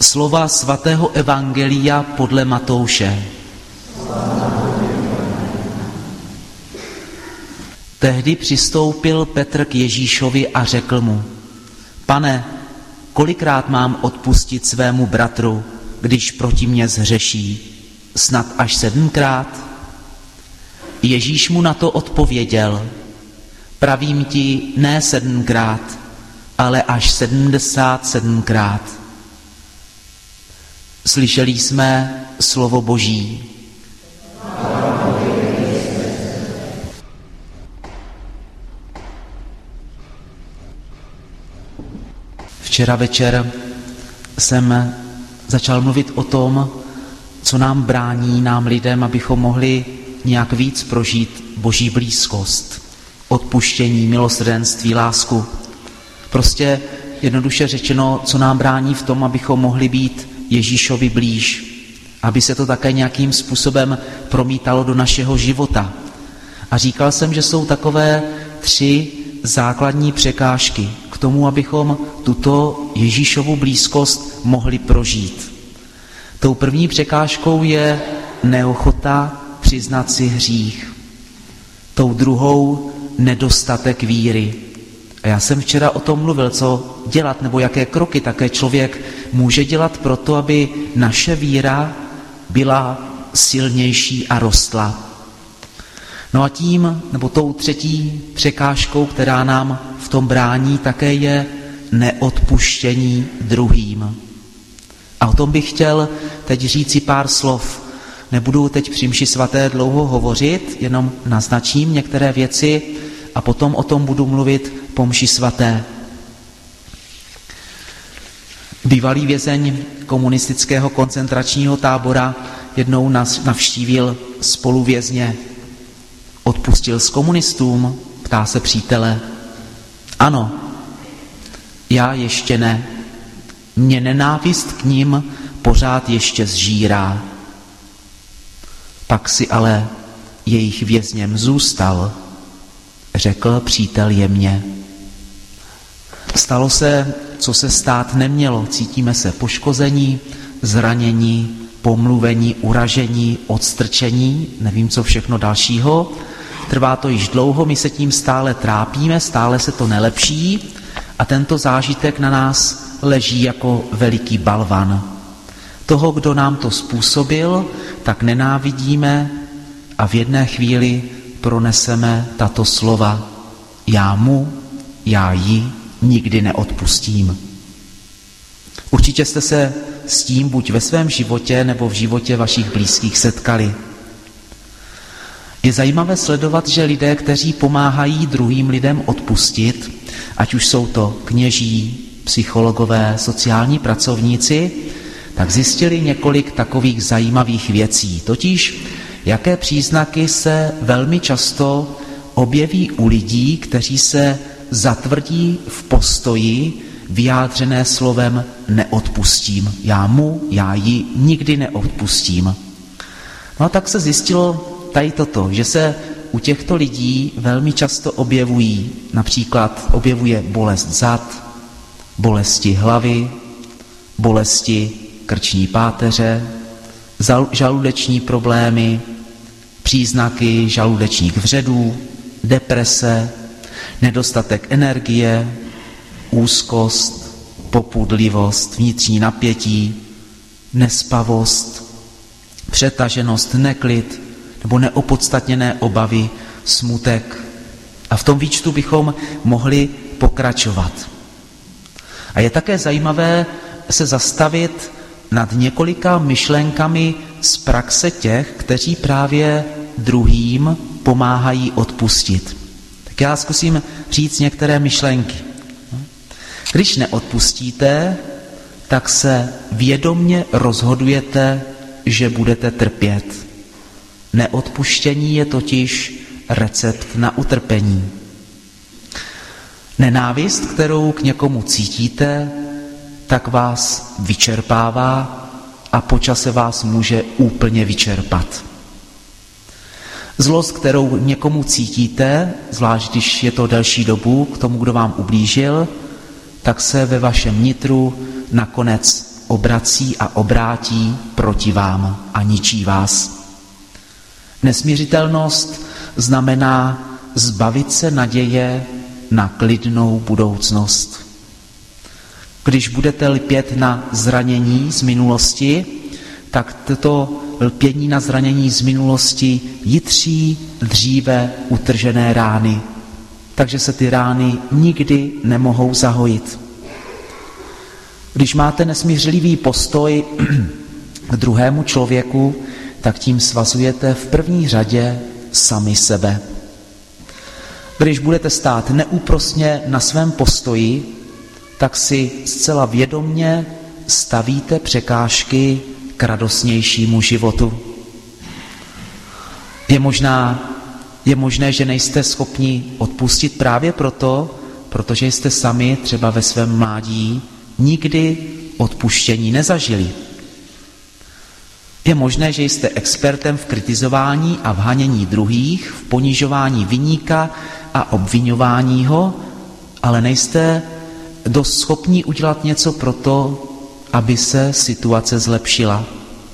Slova svatého evangelia podle Matouše. Tehdy přistoupil Petr k Ježíšovi a řekl mu: Pane, kolikrát mám odpustit svému bratru, když proti mně zhřeší? Snad až 7krát? Ježíš mu na to odpověděl: Pravím ti, ne 7krát, ale až 77krát. Slyšeli jsme slovo Boží. Včera večer jsem začal mluvit o tom, co nám brání, nám lidem, abychom mohli nějak víc prožít Boží blízkost, odpuštění, milosrdenství, lásku. Prostě jednoduše řečeno, co nám brání v tom, abychom mohli být Ježíšovi blíž, aby se to také nějakým způsobem promítalo do našeho života. A říkal jsem, že jsou takové 3 základní překážky k tomu, abychom tuto Ježíšovu blízkost mohli prožít. Tou první překážkou je neochota přiznat si hřích. Tou druhou nedostatek víry. A já jsem včera o tom mluvil, co dělat nebo jaké kroky také člověk může dělat pro to, aby naše víra byla silnější a rostla. No a tím, nebo tou třetí překážkou, která nám v tom brání, také je neodpuštění druhým. A o tom bych chtěl teď říci pár slov. Nebudu teď při mši svaté dlouho hovořit, jenom naznačím některé věci a potom o tom budu mluvit po mši svaté. Bývalý vězeň komunistického koncentračního tábora jednou nás navštívil spoluvězně. Odpustil s komunistům? Ptá se přítele. Ano, já ještě ne. Mě nenávist k nim pořád ještě zžírá. Pak si ale jejich vězněm zůstal, řekl přítel jemně. Stalo se, co se stát nemělo. Cítíme se poškození, zranění, pomluvení, uražení, odstrčení, nevím co všechno dalšího. Trvá to již dlouho, my se tím stále trápíme, stále se to nelepší a tento zážitek na nás leží jako veliký balvan. Toho, kdo nám to způsobil, tak nenávidíme a v jedné chvíli proneseme tato slova: já mu, já jí nikdy neodpustím. Určitě jste se s tím buď ve svém životě nebo v životě vašich blízkých setkali. Je zajímavé sledovat, že lidé, kteří pomáhají druhým lidem odpustit, ať už jsou to kněží, psychologové, sociální pracovníci, tak zjistili několik takových zajímavých věcí. Totiž, jaké příznaky se velmi často objeví u lidí, kteří se zatvrdí v postoji vyjádřené slovem neodpustím. Já mu, já jí nikdy neodpustím. No a tak se zjistilo tady toto, že se u těchto lidí velmi často objevuje bolest zad, bolesti hlavy, bolesti krční páteře, žaludeční problémy, příznaky žaludečních vředů, deprese, nedostatek energie, úzkost, popudlivost, vnitřní napětí, nespavost, přetaženost, neklid nebo neopodstatněné obavy, smutek. A v tom výčtu bychom mohli pokračovat. A je také zajímavé se zastavit nad několika myšlenkami z praxe těch, kteří právě druhým pomáhají odpustit. Tak já zkusím říct některé myšlenky. Když neodpustíte, tak se vědomně rozhodujete, že budete trpět. Neodpuštění je totiž recept na utrpení. Nenávist, kterou k někomu cítíte, tak vás vyčerpává a po čase vás může úplně vyčerpat. Zlost, kterou někomu cítíte, zvlášť když je to delší dobu k tomu, kdo vám ublížil, tak se ve vašem nitru nakonec obrací a obrátí proti vám a ničí vás. Nesmiřitelnost znamená zbavit se naděje na klidnou budoucnost. Když budete lpět na zranění z minulosti, tak toto lpění na zranění z minulosti jitří dříve utržené rány, takže se ty rány nikdy nemohou zahojit. Když máte nesmířlivý postoj k druhému člověku, tak tím svazujete v první řadě sami sebe. Když budete stát neúprosně na svém postoji, tak si zcela vědomně stavíte překážky k radostnějšímu životu. Je možné, že nejste schopni odpustit právě proto, protože jste sami třeba ve svém mládí nikdy odpuštění nezažili. Je možné, že jste expertem v kritizování a v hanění druhých, v ponižování viníka a obviňování ho, ale nejste dost schopni udělat něco pro to, aby se situace zlepšila.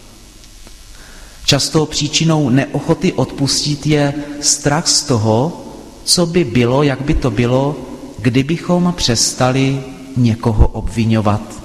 Často příčinou neochoty odpustit je strach z toho, co by bylo, jak by to bylo, kdybychom přestali někoho obviňovat.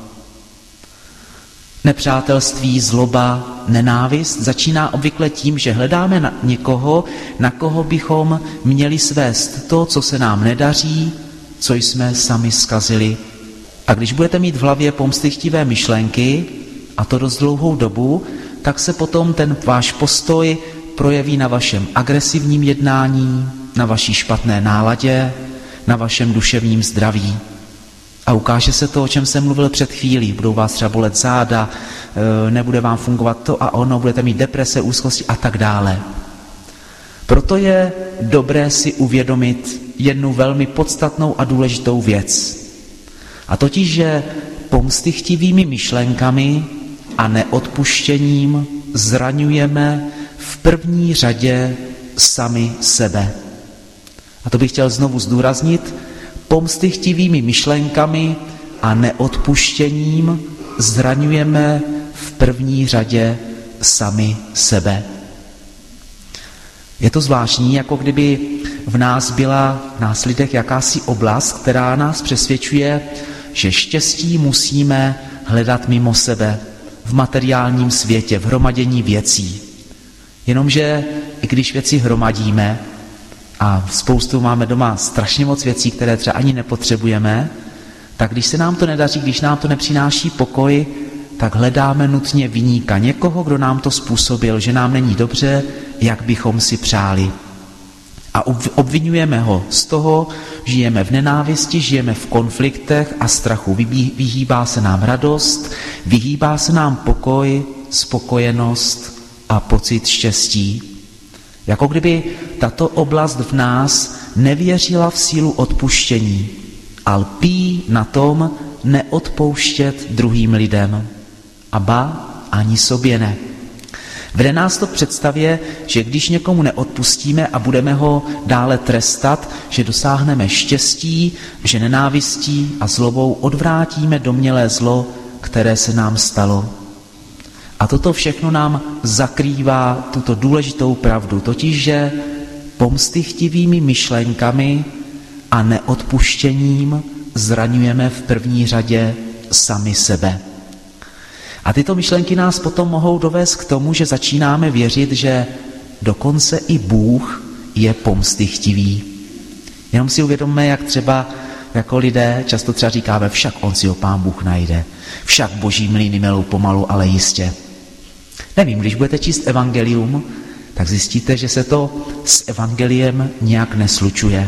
Nepřátelství, zloba, nenávist začíná obvykle tím, že hledáme někoho, na koho bychom měli svést to, co se nám nedaří, co jsme sami zkazili. A když budete mít v hlavě pomstychtivé myšlenky, a to dost dlouhou dobu, tak se potom ten váš postoj projeví na vašem agresivním jednání, na vaší špatné náladě, na vašem duševním zdraví. A ukáže se to, o čem jsem mluvil před chvílí. Budou vás třeba bolet záda, nebude vám fungovat to a ono, budete mít deprese, úzkosti a tak dále. Proto je dobré si uvědomit jednu velmi podstatnou a důležitou věc. A totiž, že pomstychtivými myšlenkami a neodpuštěním zraňujeme v první řadě sami sebe. A to bych chtěl znovu zdůraznit. Pomstychtivými myšlenkami a neodpuštěním zraňujeme v první řadě sami sebe. Je to zvláštní, jako kdyby v nás byla v nás lidech jakási oblast, která nás přesvědčuje, že štěstí musíme hledat mimo sebe, v materiálním světě, v hromadění věcí. Jenomže i když věci hromadíme, a spoustu máme doma strašně moc věcí, které třeba ani nepotřebujeme, tak když se nám to nedaří, když nám to nepřináší pokoj, tak hledáme nutně viníka, někoho, kdo nám to způsobil, že nám není dobře, jak bychom si přáli. A obvinujeme ho z toho, žijeme v nenávisti, žijeme v konfliktech a strachu. Vyhýbá se nám radost, vyhýbá se nám pokoj, spokojenost a pocit štěstí. Jako kdyby tato oblast v nás nevěřila v sílu odpuštění a lpí na tom neodpouštět druhým lidem. A ba, ani sobě ne. Vede nás to k představě, že když někomu neodpustíme a budeme ho dále trestat, že dosáhneme štěstí, že nenávistí a zlobou odvrátíme domnělé zlo, které se nám stalo. A toto všechno nám zakrývá tuto důležitou pravdu, totiž, že pomstychtivými myšlenkami a neodpuštěním zraňujeme v první řadě sami sebe. A tyto myšlenky nás potom mohou dovést k tomu, že začínáme věřit, že dokonce i Bůh je pomstychtivý. Jenom si uvědomme, jak třeba jako lidé často třeba říkáme, však on si ho Pán Bůh najde, však boží mlýny melou pomalu, ale jistě. Nevím, když budete číst evangelium, tak zjistíte, že se to s evangeliem nějak neslučuje.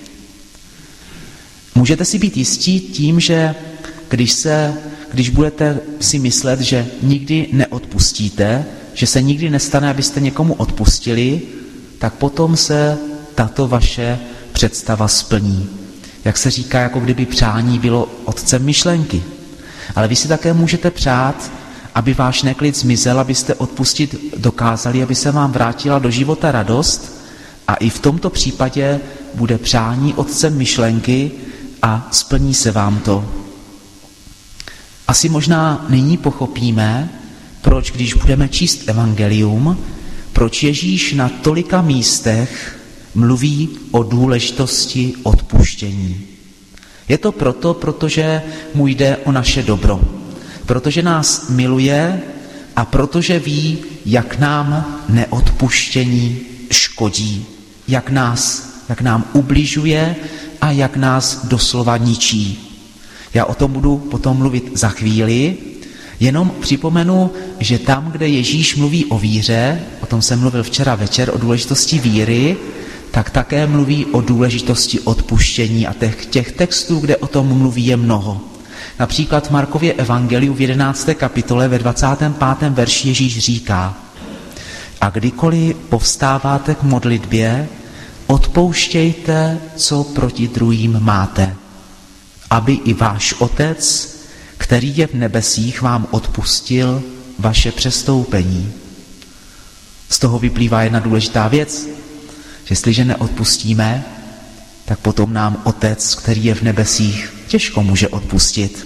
Můžete si být jistí tím, že když budete si myslet, že nikdy neodpustíte, že se nikdy nestane, abyste někomu odpustili, tak potom se tato vaše představa splní. Jak se říká, jako kdyby přání bylo otcem myšlenky. Ale vy si také můžete přát, aby váš neklid zmizel, abyste odpustit dokázali, aby se vám vrátila do života radost, a i v tomto případě bude přání otcem myšlenky a splní se vám to. Asi možná nyní pochopíme, proč, když budeme číst evangelium, proč Ježíš na tolika místech mluví o důležitosti odpuštění. Je to proto, protože mu jde o naše dobro. Protože nás miluje a protože ví, jak nám neodpuštění škodí, jak nám ubližuje a jak nás doslova ničí. Já o tom budu potom mluvit za chvíli, jenom připomenu, že tam, kde Ježíš mluví o víře, o tom jsem mluvil včera večer, o důležitosti víry, tak také mluví o důležitosti odpuštění a těch textů, kde o tom mluví, je mnoho. Například v Markově evangeliu v 11. kapitole ve 25. verši Ježíš říká: a kdykoliv povstáváte k modlitbě, odpouštějte, co proti druhým máte, aby i váš Otec, který je v nebesích, vám odpustil vaše přestoupení. Z toho vyplývá jedna důležitá věc, že jestliže neodpustíme, tak potom nám Otec, který je v nebesích, těžko může odpustit.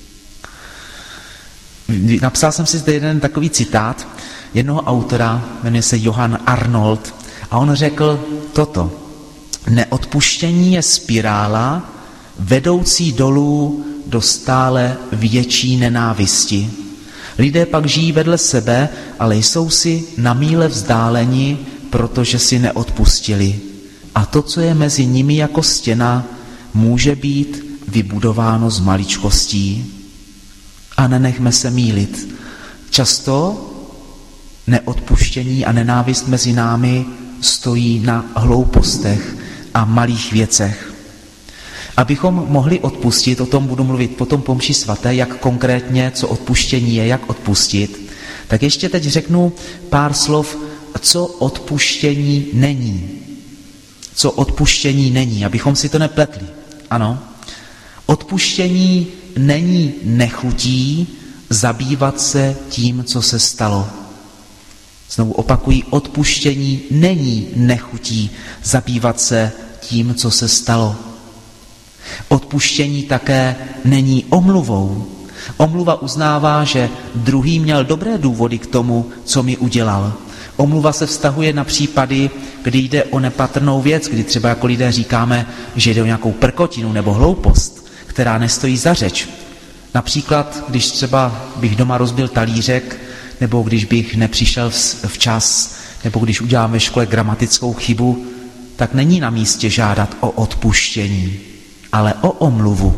Napsal jsem si zde jeden takový citát jednoho autora, jmenuje se Johann Arnold, a on řekl toto: neodpuštění je spirála vedoucí dolů do stále větší nenávisti. Lidé pak žijí vedle sebe, ale jsou si na míle vzdáleni, protože si neodpustili. A to, co je mezi nimi jako stěna, může být vybudováno z maličkostí. A nenechme se mýlit. Často neodpuštění a nenávist mezi námi stojí na hloupostech a malých věcech. Abychom mohli odpustit, o tom budu mluvit potom po mši svaté, jak konkrétně, co odpuštění je, jak odpustit, tak ještě teď řeknu pár slov, co odpuštění není. Co odpuštění není, abychom si to nepletli. Ano, odpuštění není nechutí zabývat se tím, co se stalo. Znovu opakuji, odpuštění není nechutí zabývat se tím, co se stalo. Odpuštění také není omluvou. Omluva uznává, že druhý měl dobré důvody k tomu, co mi udělal. Omluva se vztahuje na případy, kdy jde o nepatrnou věc, kdy třeba jako lidé říkáme, že jde o nějakou prkotinu nebo hloupost, která nestojí za řeč. Například, když třeba bych doma rozbil talířek, nebo když bych nepřišel včas, nebo když udělám ve škole gramatickou chybu, tak není na místě žádat o odpuštění, ale o omluvu.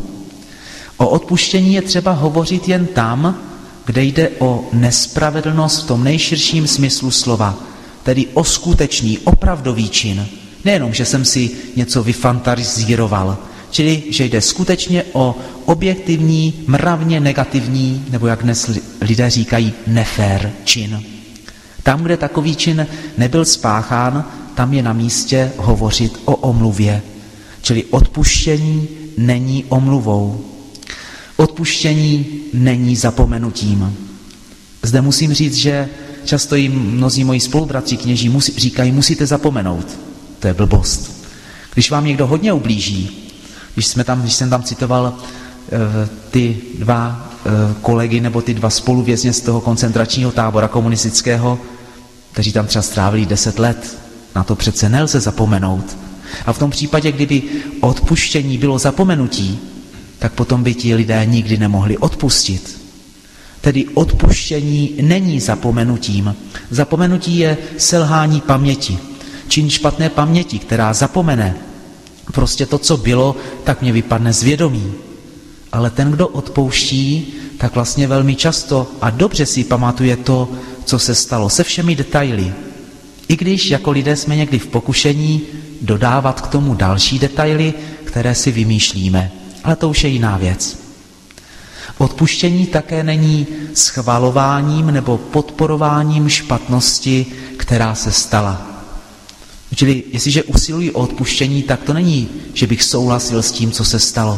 O odpuštění je třeba hovořit jen tam, kde jde o nespravedlnost v tom nejširším smyslu slova, tedy o skutečný, opravdový čin. Nejenom, že jsem si něco vyfantazíroval, čili že jde skutečně o objektivní, mravně negativní, nebo jak dnes lidé říkají, nefér čin. Tam, kde takový čin nebyl spáchán, tam je na místě hovořit o omluvě. Čili odpuštění není omluvou. Odpuštění není zapomenutím. Zde musím říct, že často jim mnozí moji spolubratři kněží říkají, musíte zapomenout. To je blbost. Když vám někdo hodně ublíží, když jsem tam citoval ty dva kolegy nebo ty dva spoluvězně z toho koncentračního tábora komunistického, kteří tam třeba strávili 10 let, na to přece nelze zapomenout. A v tom případě, kdyby odpuštění bylo zapomenutí, tak potom by ti lidé nikdy nemohli odpustit. Tedy odpuštění není zapomenutím. Zapomenutí je selhání paměti. Čin špatné paměti, která zapomene prostě to, co bylo, tak mě vypadne z vědomí. Ale ten, kdo odpouští, tak vlastně velmi často a dobře si pamatuje to, co se stalo, se všemi detaily. I když jako lidé jsme někdy v pokušení dodávat k tomu další detaily, které si vymýšlíme. Ale to už je jiná věc. Odpuštění také není schvalováním nebo podporováním špatnosti, která se stala. Čili jestliže usiluji o odpuštění, tak to není, že bych souhlasil s tím, co se stalo.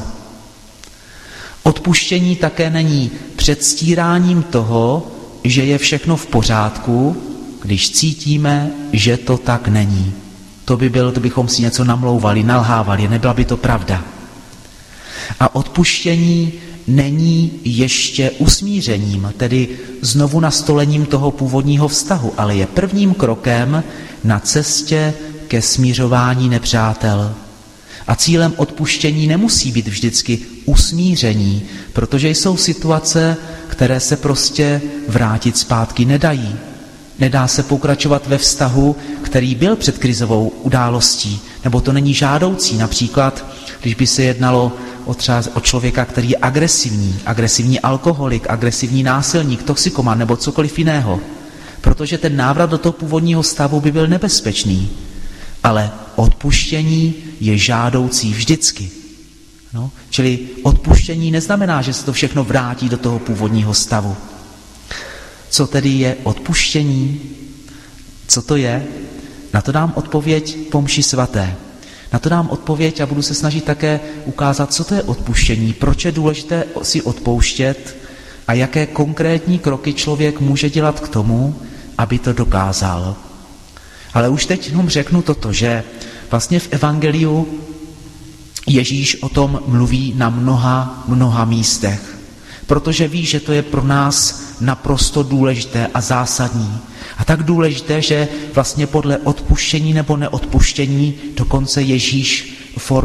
Odpuštění také není předstíráním toho, že je všechno v pořádku, když cítíme, že to tak není. To bychom si něco namlouvali, nalhávali, nebyla by to pravda. A odpuštění není ještě usmířením, tedy znovu nastolením toho původního vztahu, ale je prvním krokem na cestě ke smířování nepřátel. A cílem odpuštění nemusí být vždycky usmíření, protože jsou situace, které se prostě vrátit zpátky nedají. Nedá se pokračovat ve vztahu, který byl před krizovou událostí, nebo to není žádoucí. Například, když by se jednalo o člověka, který je agresivní alkoholik, agresivní násilník, toxikoman nebo cokoliv jiného. Protože ten návrat do toho původního stavu by byl nebezpečný. Ale odpuštění je žádoucí vždycky. No, čili odpuštění neznamená, že se to všechno vrátí do toho původního stavu. Co tedy je odpuštění? Co to je? Na to dám odpověď po mši svaté. Na to dám odpověď a budu se snažit také ukázat, co to je odpuštění, proč je důležité si odpouštět a jaké konkrétní kroky člověk může dělat k tomu, aby to dokázal. Ale už teď jenom řeknu toto, že vlastně v evangeliu Ježíš o tom mluví na mnoha místech, protože ví, že to je pro nás naprosto důležité a zásadní. A tak důležité, že vlastně podle odpuštění nebo neodpuštění dokonce Ježíš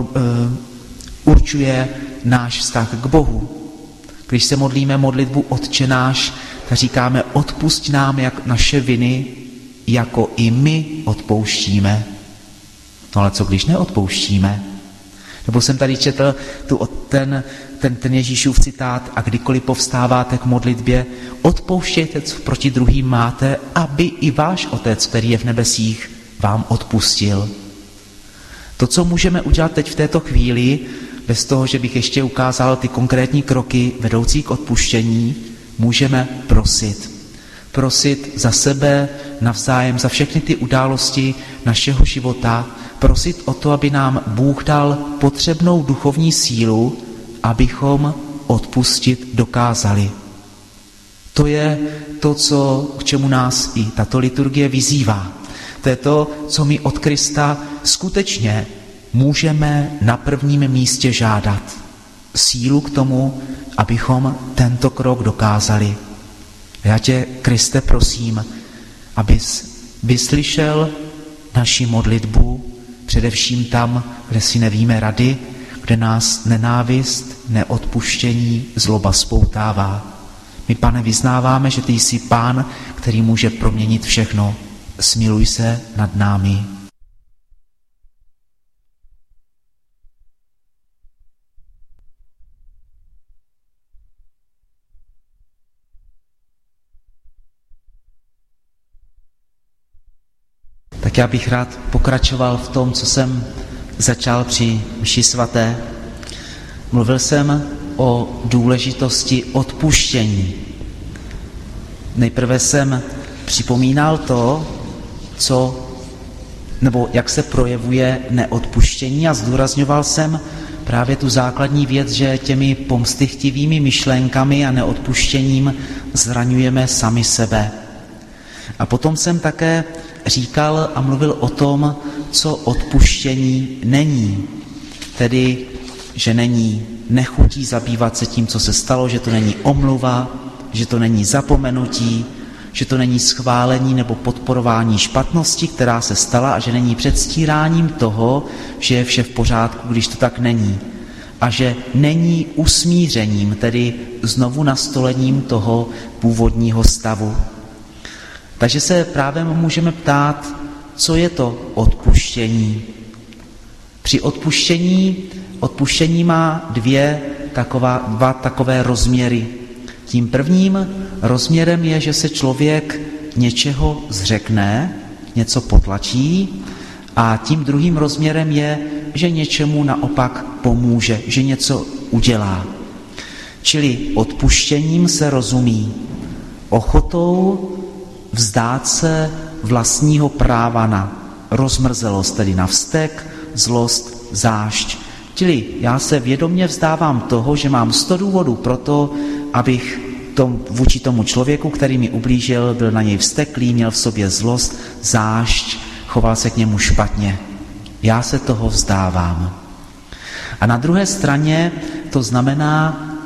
určuje náš vztah k Bohu. Když se modlíme modlitbu Otče náš, tak říkáme odpusť nám jak naše viny, jako i my odpouštíme. No ale co když neodpouštíme? Nebo jsem tady četl ten Ježíšův citát a kdykoliv povstáváte k modlitbě, odpouštějte, co proti druhým máte, aby i váš Otec, který je v nebesích, vám odpustil. To, co můžeme udělat teď v této chvíli, bez toho, že bych ještě ukázal ty konkrétní kroky vedoucí k odpuštění, můžeme prosit. Prosit za sebe navzájem, za všechny ty události našeho života, prosit o to, aby nám Bůh dal potřebnou duchovní sílu, abychom odpustit dokázali. To je to, k čemu nás i tato liturgie vyzývá. To je to, co my od Krista skutečně můžeme na prvním místě žádat. Sílu k tomu, abychom tento krok dokázali. Já tě, Kriste, prosím, abys vyslyšel naši modlitbu, především tam, kde si nevíme rady, kde nás nenávist, neodpuštění, zloba spoutává. My, Pane, vyznáváme, že ty jsi Pán, který může proměnit všechno. Smiluj se nad námi. Tak já bych rád pokračoval v tom, co jsem začal při mši svaté. Mluvil jsem o důležitosti odpuštění. Nejprve jsem připomínal to, jak se projevuje neodpuštění a zdůrazňoval jsem právě tu základní věc, že těmi pomstychtivými myšlenkami a neodpuštěním zraňujeme sami sebe. A potom jsem také říkal a mluvil o tom, co odpuštění není. Tedy, že není nechutí zabývat se tím, co se stalo, že to není omluva, že to není zapomenutí, že to není schválení nebo podporování špatnosti, která se stala a že není předstíráním toho, že je vše v pořádku, když to tak není. A že není usmířením, tedy znovu nastolením toho původního stavu. Takže se právě můžeme ptát, co je to odpuštění. Při odpuštění má dva takové rozměry. Tím prvním rozměrem je, že se člověk něčeho zřekne, něco potlačí, a tím druhým rozměrem je, že něčemu naopak pomůže, že něco udělá. Čili odpuštěním se rozumí ochotou vzdát se vlastního práva na rozmrzelost, tedy na vztek, zlost, zášť. Čili já se vědomě vzdávám toho, že mám 100 důvodů pro to, abych vůči tomu člověku, který mi ublížil, byl na něj vzteklý, měl v sobě zlost, zášť, choval se k němu špatně. Já se toho vzdávám. A na druhé straně to znamená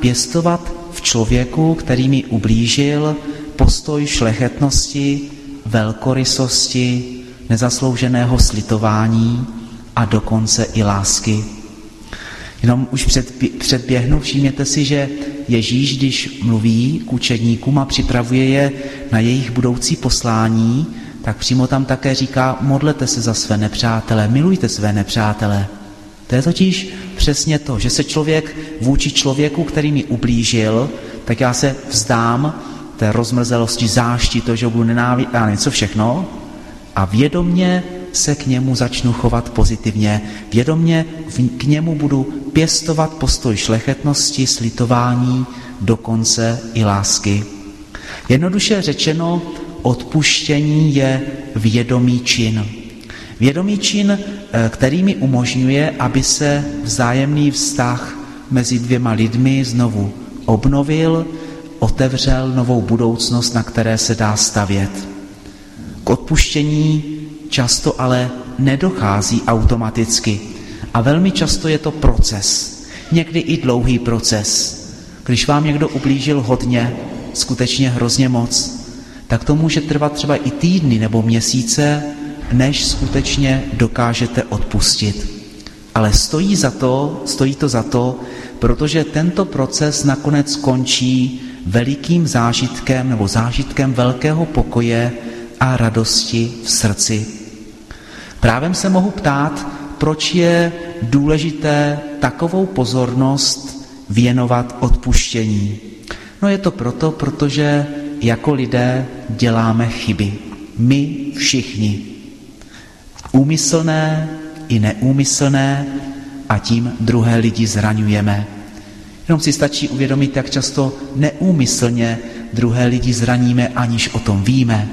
pěstovat v člověku, který mi ublížil, postoj šlechetnosti, velkorysosti, nezaslouženého slitování a dokonce i lásky. Jenom už předběhnu, všimněte si, že Ježíš, když mluví k učedníkům a připravuje je na jejich budoucí poslání, tak přímo tam také říká, modlete se za své nepřátele, milujte své nepřátele. To je totiž přesně to, že se člověk vůči člověku, který mi ublížil, tak já se vzdám té rozmrzelosti, zášti, to, že budu nenávidět a něco všechno a vědomně se k němu začnu chovat pozitivně. Vědomně k němu budu pěstovat postoj šlechetnosti, slitování, dokonce i lásky. Jednoduše řečeno, odpuštění je vědomý čin. Vědomý čin, který mi umožňuje, aby se vzájemný vztah mezi dvěma lidmi znovu obnovil, otevřel novou budoucnost, na které se dá stavět. K odpuštění často ale nedochází automaticky a velmi často je to proces, někdy i dlouhý proces. Když vám někdo ublížil hodně, skutečně hrozně moc, tak to může trvat třeba i týdny nebo měsíce, než skutečně dokážete odpustit. Ale stojí to za to, protože tento proces nakonec končí velikým zážitkem nebo zážitkem velkého pokoje a radosti v srdci. Právem se mohu ptát, proč je důležité takovou pozornost věnovat odpuštění. No je to proto, protože jako lidé děláme chyby. My všichni. Úmyslné i neúmyslné a tím druhé lidi zraňujeme. Jenom si stačí uvědomit, jak často neúmyslně druhé lidi zraníme, aniž o tom víme.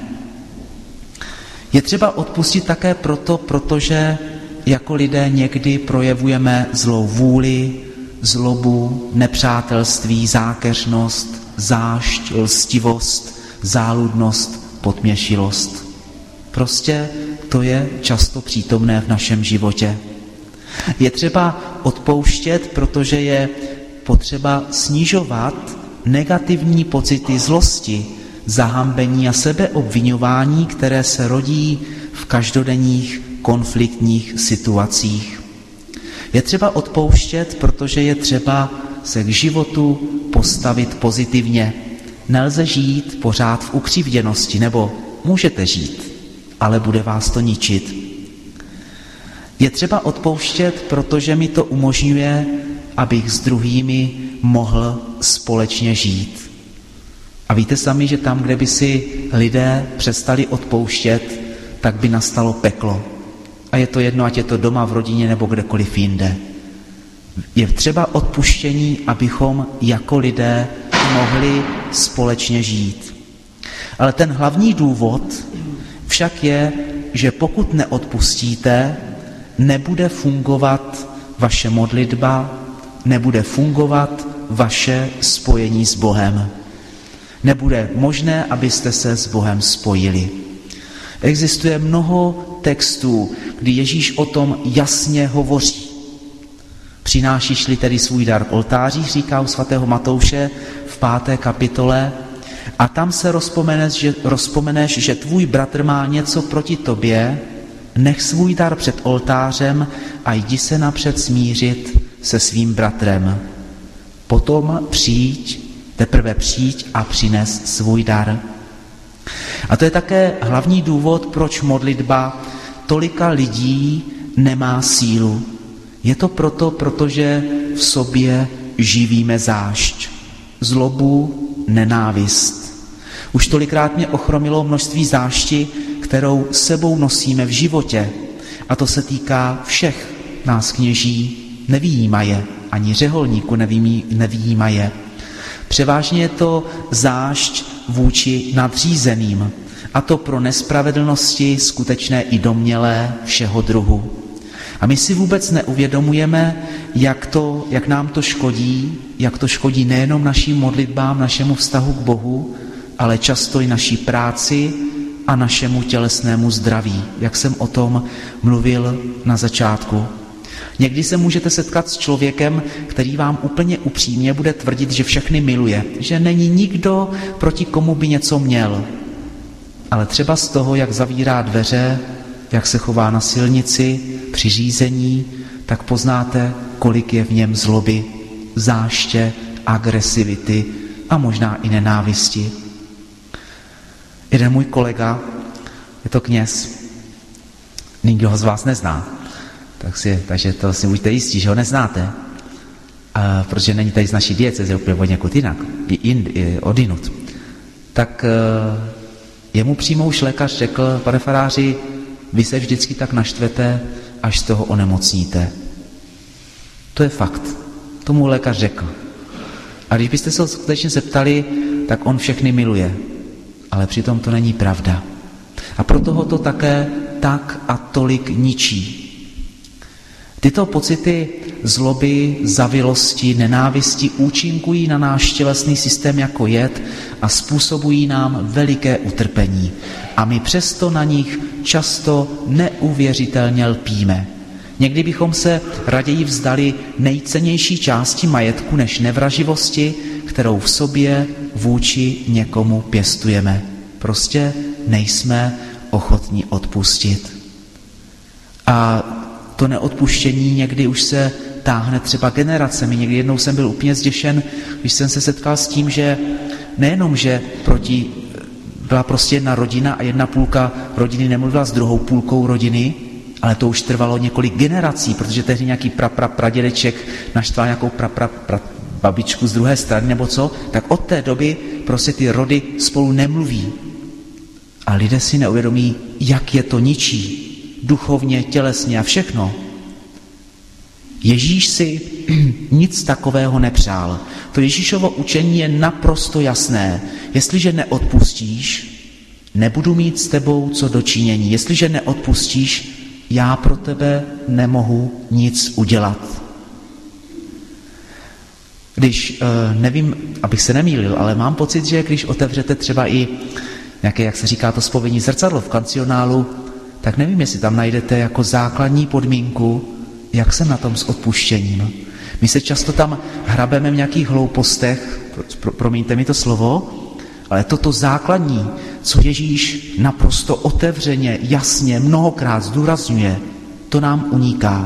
Je třeba odpustit také proto, protože jako lidé někdy projevujeme zlou vůli, zlobu, nepřátelství, zákeřnost, zášť, lstivost, záludnost, podměšilost. Prostě to je často přítomné v našem životě. Je třeba odpouštět, protože je potřeba snižovat negativní pocity zlosti, zahambení a sebeobviňování, které se rodí v každodenních konfliktních situacích. Je třeba odpouštět, protože je třeba se k životu postavit pozitivně. Nelze žít pořád v ukřivděnosti, nebo můžete žít, ale bude vás to ničit. Je třeba odpouštět, protože mi to umožňuje, abych s druhými mohl společně žít. A víte sami, že tam, kde by si lidé přestali odpouštět, tak by nastalo peklo. A je to jedno, ať je to doma, v rodině nebo kdekoliv jinde. Je třeba odpuštění, abychom jako lidé mohli společně žít. Ale ten hlavní důvod však je, že pokud neodpustíte, nebude fungovat vaše modlitba, nebude fungovat vaše spojení s Bohem. Nebude možné, abyste se s Bohem spojili. Existuje mnoho textů, kdy Ježíš o tom jasně hovoří. Přinášíš-li tedy svůj dar k oltáři, říká u svatého Matouše v 5. kapitole, a tam se rozpomeneš, že tvůj bratr má něco proti tobě, nech svůj dar před oltářem a jdi se napřed smířit se svým bratrem. Potom teprve přijď a přines svůj dar. A to je také hlavní důvod, proč modlitba tolika lidí nemá sílu. Je to proto, protože v sobě živíme zášť, zlobu, nenávist. Už tolikrát mě ochromilo množství zášti, kterou sebou nosíme v životě. A to se týká všech nás kněží, nevyjímaje, ani řeholníku nevyjímaje. Převážně je to zášť vůči nadřízeným, a to pro nespravedlnosti skutečné i domnělé všeho druhu. A my si vůbec neuvědomujeme, jak nám to škodí, jak to škodí nejenom našim modlitbám, našemu vztahu k Bohu, ale často i naší práci a našemu tělesnému zdraví, jak jsem o tom mluvil na začátku. Někdy se můžete setkat s člověkem, který vám úplně upřímně bude tvrdit, že všechny miluje, že není nikdo, proti komu by něco měl. Ale třeba z toho, jak zavírá dveře, jak se chová na silnici, při řízení, tak poznáte, kolik je v něm zloby, záště, agresivity a možná i nenávisti. Jeden můj kolega, je to kněz, nikdo ho z vás nezná, takže to si buďte jistí, že ho neznáte, protože není tady z naší diecéze, úplně od někud jinak, odinut. Tak jemu přímo už lékař řekl, pane faráři, vy se vždycky tak naštvete, až z toho onemocníte. To je fakt. Tomu lékař řekl. A když byste se ho skutečně zeptali, tak on všechny miluje. Ale přitom to není pravda. A proto ho to také tak a tolik ničí. Tyto pocity zloby, zavilosti, nenávisti účinkují na náš tělesný systém jako jed a způsobují nám veliké utrpení. A my přesto na nich často neuvěřitelně lpíme. Někdy bychom se raději vzdali nejcennější části majetku než nevraživosti, kterou v sobě vůči někomu pěstujeme. Prostě nejsme ochotní odpustit. A to neodpuštění někdy už se táhne třeba generacemi. Někdy jednou jsem byl úplně zděšen, když jsem se setkal s tím, že nejenom, že byla prostě jedna rodina a jedna půlka rodiny nemluvila s druhou půlkou rodiny, ale to už trvalo několik generací, protože tehdy nějaký pradědeček naštval nějakou babičku z druhé strany nebo co, tak od té doby prostě ty rody spolu nemluví. A lidé si neuvědomí, jak je to ničí, duchovně, tělesně a všechno. Ježíš si nic takového nepřál. To Ježíšovo učení je naprosto jasné. Jestliže neodpustíš, nebudu mít s tebou co dočinění. Jestliže neodpustíš, já pro tebe nemohu nic udělat. Když, nevím, abych se nemýlil, ale mám pocit, že když otevřete třeba i nějaké, jak se říká to zpovědní zrcadlo v kancionálu, tak nevím, jestli tam najdete jako základní podmínku, jak jsem na tom s odpuštěním. My se často tam hrabeme v nějakých hloupostech, promiňte mi to slovo, ale toto základní, co Ježíš naprosto otevřeně, jasně, mnohokrát zdůrazňuje, to nám uniká.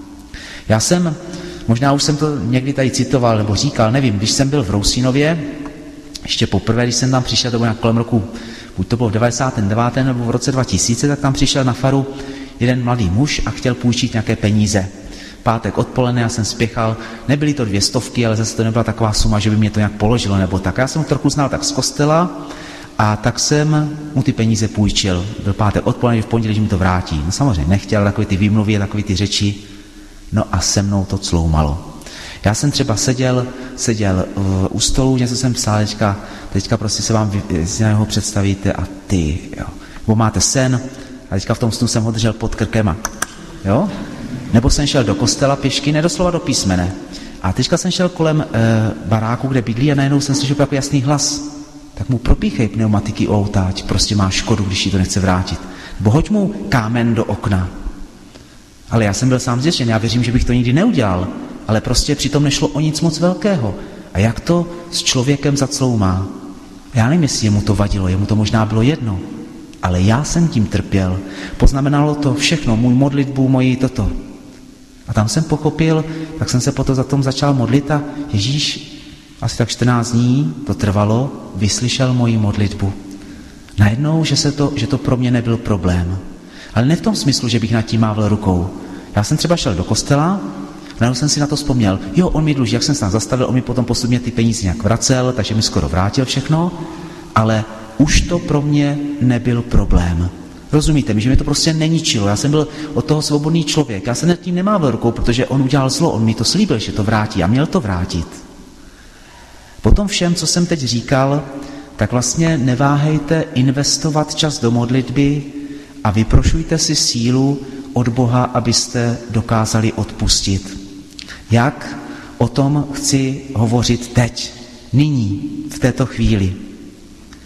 Možná už jsem to někdy tady citoval nebo říkal, nevím, když jsem byl v Rousínově, ještě poprvé, když jsem tam přišel, to bylo nějak kolem roku, buď to bylo v 99. nebo v roce 2000, tak tam přišel na faru jeden mladý muž a chtěl půjčit nějaké peníze. Pátek odpoledne, já jsem spěchal, nebyly to 200, ale zase to nebyla taková suma, že by mě to nějak položilo nebo tak. Já jsem ho trochu znal tak z kostela a tak jsem mu ty peníze půjčil. Byl pátek odpoledne, v pondělí, že mi to vrátí. No samozřejmě nechtěl, takové ty výmluvy, takové ty řeči. No a se mnou to cloumalo. Já jsem třeba seděl u stolu, něco jsem psal, teďka prostě se vám z něho představíte a ty, jo. Nebo máte sen a teďka v tom snu jsem ho držel pod krkem a jo. Nebo jsem šel do kostela pěšky, nedoslova do písmene. A teďka jsem šel kolem baráku, kde bydlí a najednou jsem slyšel jako jasný hlas. Tak mu propíchej pneumatiky o auta, ať prostě má škodu, když jí to nechce vrátit. Nebo hoď mu kámen do okna. Ale já jsem byl sám zděšen, já věřím, že bych to nikdy neudělal, ale prostě přitom nešlo o nic moc velkého. A jak to s člověkem zacloumá? Já nevím, jestli jemu to vadilo, jemu to možná bylo jedno, ale já jsem tím trpěl. Poznamenalo to všechno, můj modlitbu, moji toto. A tam jsem pochopil, tak jsem se potom za tom začal modlit a Ježíš asi tak 14 dní to trvalo, vyslyšel moji modlitbu. Najednou, že to pro mě nebyl problém. Ale ne v tom smyslu, že bych nad tím mávl rukou. Já jsem třeba šel do kostela, najednou jsem si na to vzpomněl. Jo, on mi dluží, jak jsem se tam zastavil, on mi potom postupně ty peníze nějak vracel, takže mi skoro vrátil všechno, ale už to pro mě nebyl problém. Rozumíte mi, že mě to prostě neničilo. Já jsem byl od toho svobodný člověk. Já jsem nad tím nemával rukou, protože on udělal zlo, on mi to slíbil, že to vrátí a měl to vrátit. Potom všem, co jsem teď říkal, tak vlastně neváhejte investovat čas do modlitby a vyprošujte si sílu od Boha, abyste dokázali odpustit. Jak? O tom chci hovořit teď, nyní, v této chvíli.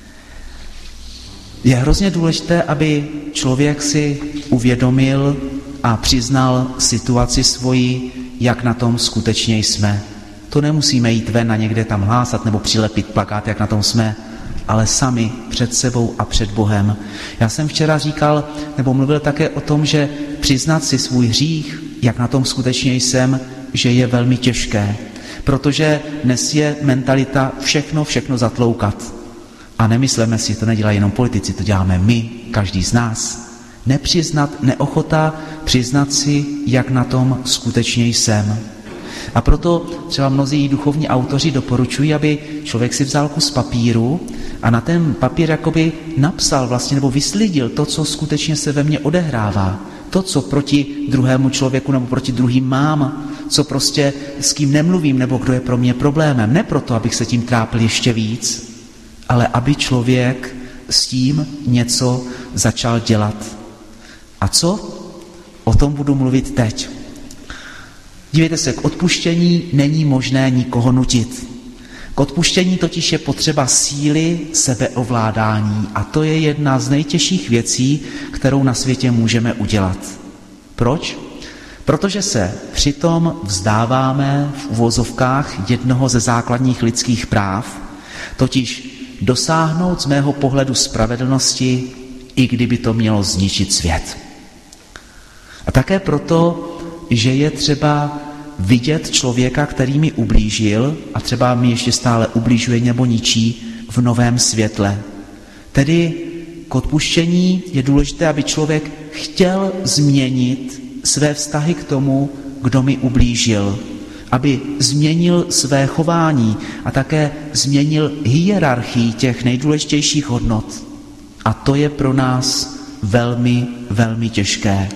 Je hrozně důležité, aby člověk si uvědomil, a přiznal situaci svoji, jak na tom skutečně jsme. To nemusíme jít ven a někde tam hlásat nebo přilepit plakát, jak na tom jsme, ale sami před sebou a před Bohem. Já jsem včera říkal, nebo mluvil také o tom, že přiznat si svůj hřích, jak na tom skutečně jsem, že je velmi těžké, protože dnes je mentalita všechno zatloukat. A nemyslíme si, to nedělají jenom politici, to děláme my, každý z nás. Nepřiznat, neochota přiznat si, jak na tom skutečně jsem. A proto třeba mnozí duchovní autoři doporučují, aby člověk si vzal kus papíru a na ten papír jakoby napsal vlastně nebo vyslidil to, co skutečně se ve mně odehrává. To, co proti druhému člověku nebo proti druhým mám, co prostě s kým nemluvím nebo kdo je pro mě problémem. Ne proto, abych se tím trápil ještě víc, ale aby člověk s tím něco začal dělat. A co? O tom budu mluvit teď. Dívejte se, k odpuštění není možné nikoho nutit. K odpuštění totiž je potřeba síly, sebeovládání a to je jedna z nejtěžších věcí, kterou na světě můžeme udělat. Proč? Protože se přitom vzdáváme v uvozovkách jednoho ze základních lidských práv, totiž dosáhnout z mého pohledu spravedlnosti, i kdyby to mělo zničit svět. A také proto, že je třeba vidět člověka, který mi ublížil a třeba mi ještě stále ubližuje nebo ničí v novém světle. Tedy k odpuštění je důležité, aby člověk chtěl změnit své vztahy k tomu, kdo mi ublížil, aby změnil své chování a také změnil hierarchii těch nejdůležitějších hodnot. A to je pro nás velmi, velmi těžké.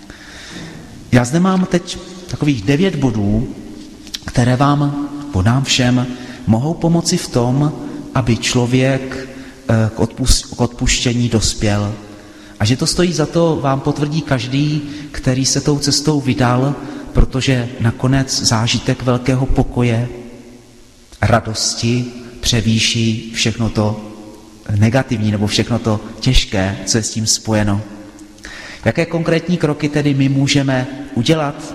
Já zde mám teď takových 9 bodů, které vám, nám všem, mohou pomoci v tom, aby člověk k odpuštění dospěl. A že to stojí za to, vám potvrdí každý, který se tou cestou vydal, protože nakonec zážitek velkého pokoje, radosti převýší všechno to negativní nebo všechno to těžké, co je s tím spojeno. Jaké konkrétní kroky tedy my můžeme udělat?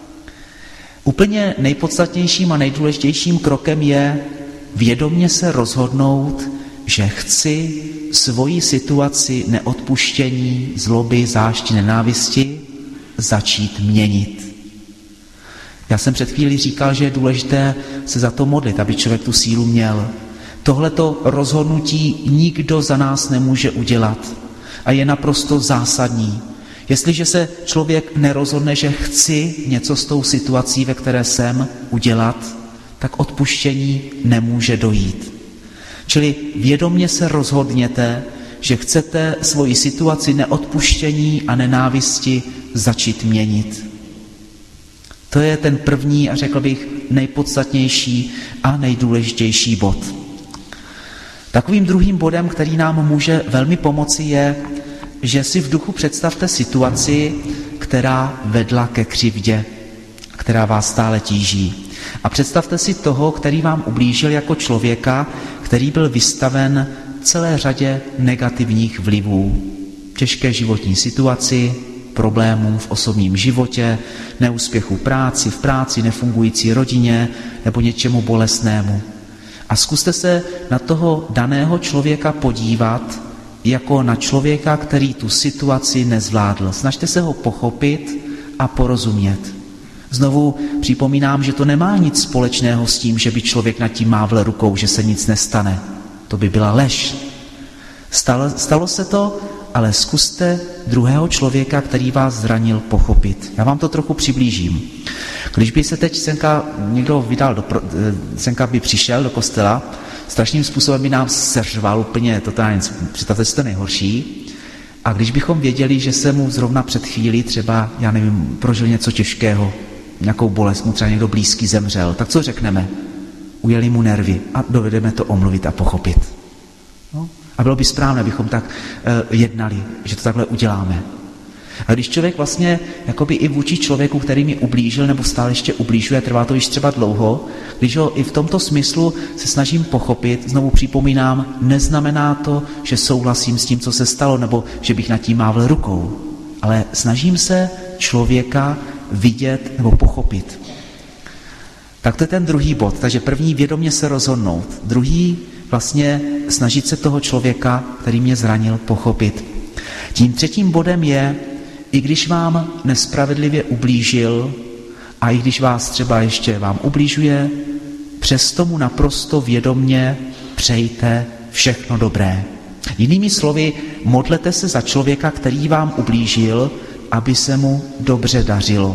Úplně nejpodstatnějším a nejdůležitějším krokem je vědomě se rozhodnout, že chci svoji situaci neodpuštění, zloby, zášti, nenávisti začít měnit. Já jsem před chvílí říkal, že je důležité se za to modlit, aby člověk tu sílu měl. Tohleto rozhodnutí nikdo za nás nemůže udělat a je naprosto zásadní. Jestliže se člověk nerozhodne, že chci něco s tou situací, ve které jsem, udělat, tak odpuštění nemůže dojít. Čili vědomě se rozhodněte, že chcete svoji situaci neodpuštění a nenávisti začít měnit. To je ten první a řekl bych nejpodstatnější a nejdůležitější bod. Takovým druhým bodem, který nám může velmi pomoci, je, že si v duchu představte situaci, která vedla ke křivdě, která vás stále tíží. A představte si toho, který vám ublížil jako člověka, který byl vystaven celé řadě negativních vlivů. Těžké životní situaci, problémů v osobním životě, neúspěchu v práci, nefungující rodině nebo něčemu bolestnému. A zkuste se na toho daného člověka podívat jako na člověka, který tu situaci nezvládl. Snažte se ho pochopit a porozumět. Znovu připomínám, že to nemá nic společného s tím, že by člověk nad tím mávl rukou, že se nic nestane. To by byla lež. Stalo se to, ale zkuste druhého člověka, který vás zranil, pochopit. Já vám to trochu přiblížím. Když by se teď někdo vydal, Senka by přišel do kostela, strašným způsobem by nám seřval úplně totálně, představte si to nejhorší. A když bychom věděli, že se mu zrovna před chvílí třeba, já nevím, prožil něco těžkého, nějakou bolest, mu třeba někdo blízký zemřel, tak co řekneme? Ujeli mu nervy a dovedeme to omluvit a pochopit. No? A bylo by správné, abychom tak jednali, že to takhle uděláme. A když člověk vlastně jakoby i vůči člověku, který mi ublížil nebo stále ještě ublížuje, trvá to již třeba dlouho, když ho i v tomto smyslu se snažím pochopit, znovu připomínám, neznamená to, že souhlasím s tím, co se stalo, nebo že bych nad tím mávl rukou. Ale snažím se člověka vidět nebo pochopit. Tak to je ten druhý bod. Takže první, vědomě se rozhodnout. Druhý, vlastně snažit se toho člověka, který mě zranil, pochopit. Tím třetím bodem je, i když vám nespravedlivě ublížil a i když vás třeba ještě vám ubližuje, přesto mu naprosto vědomě přejte všechno dobré. Jinými slovy, modlete se za člověka, který vám ublížil, aby se mu dobře dařilo.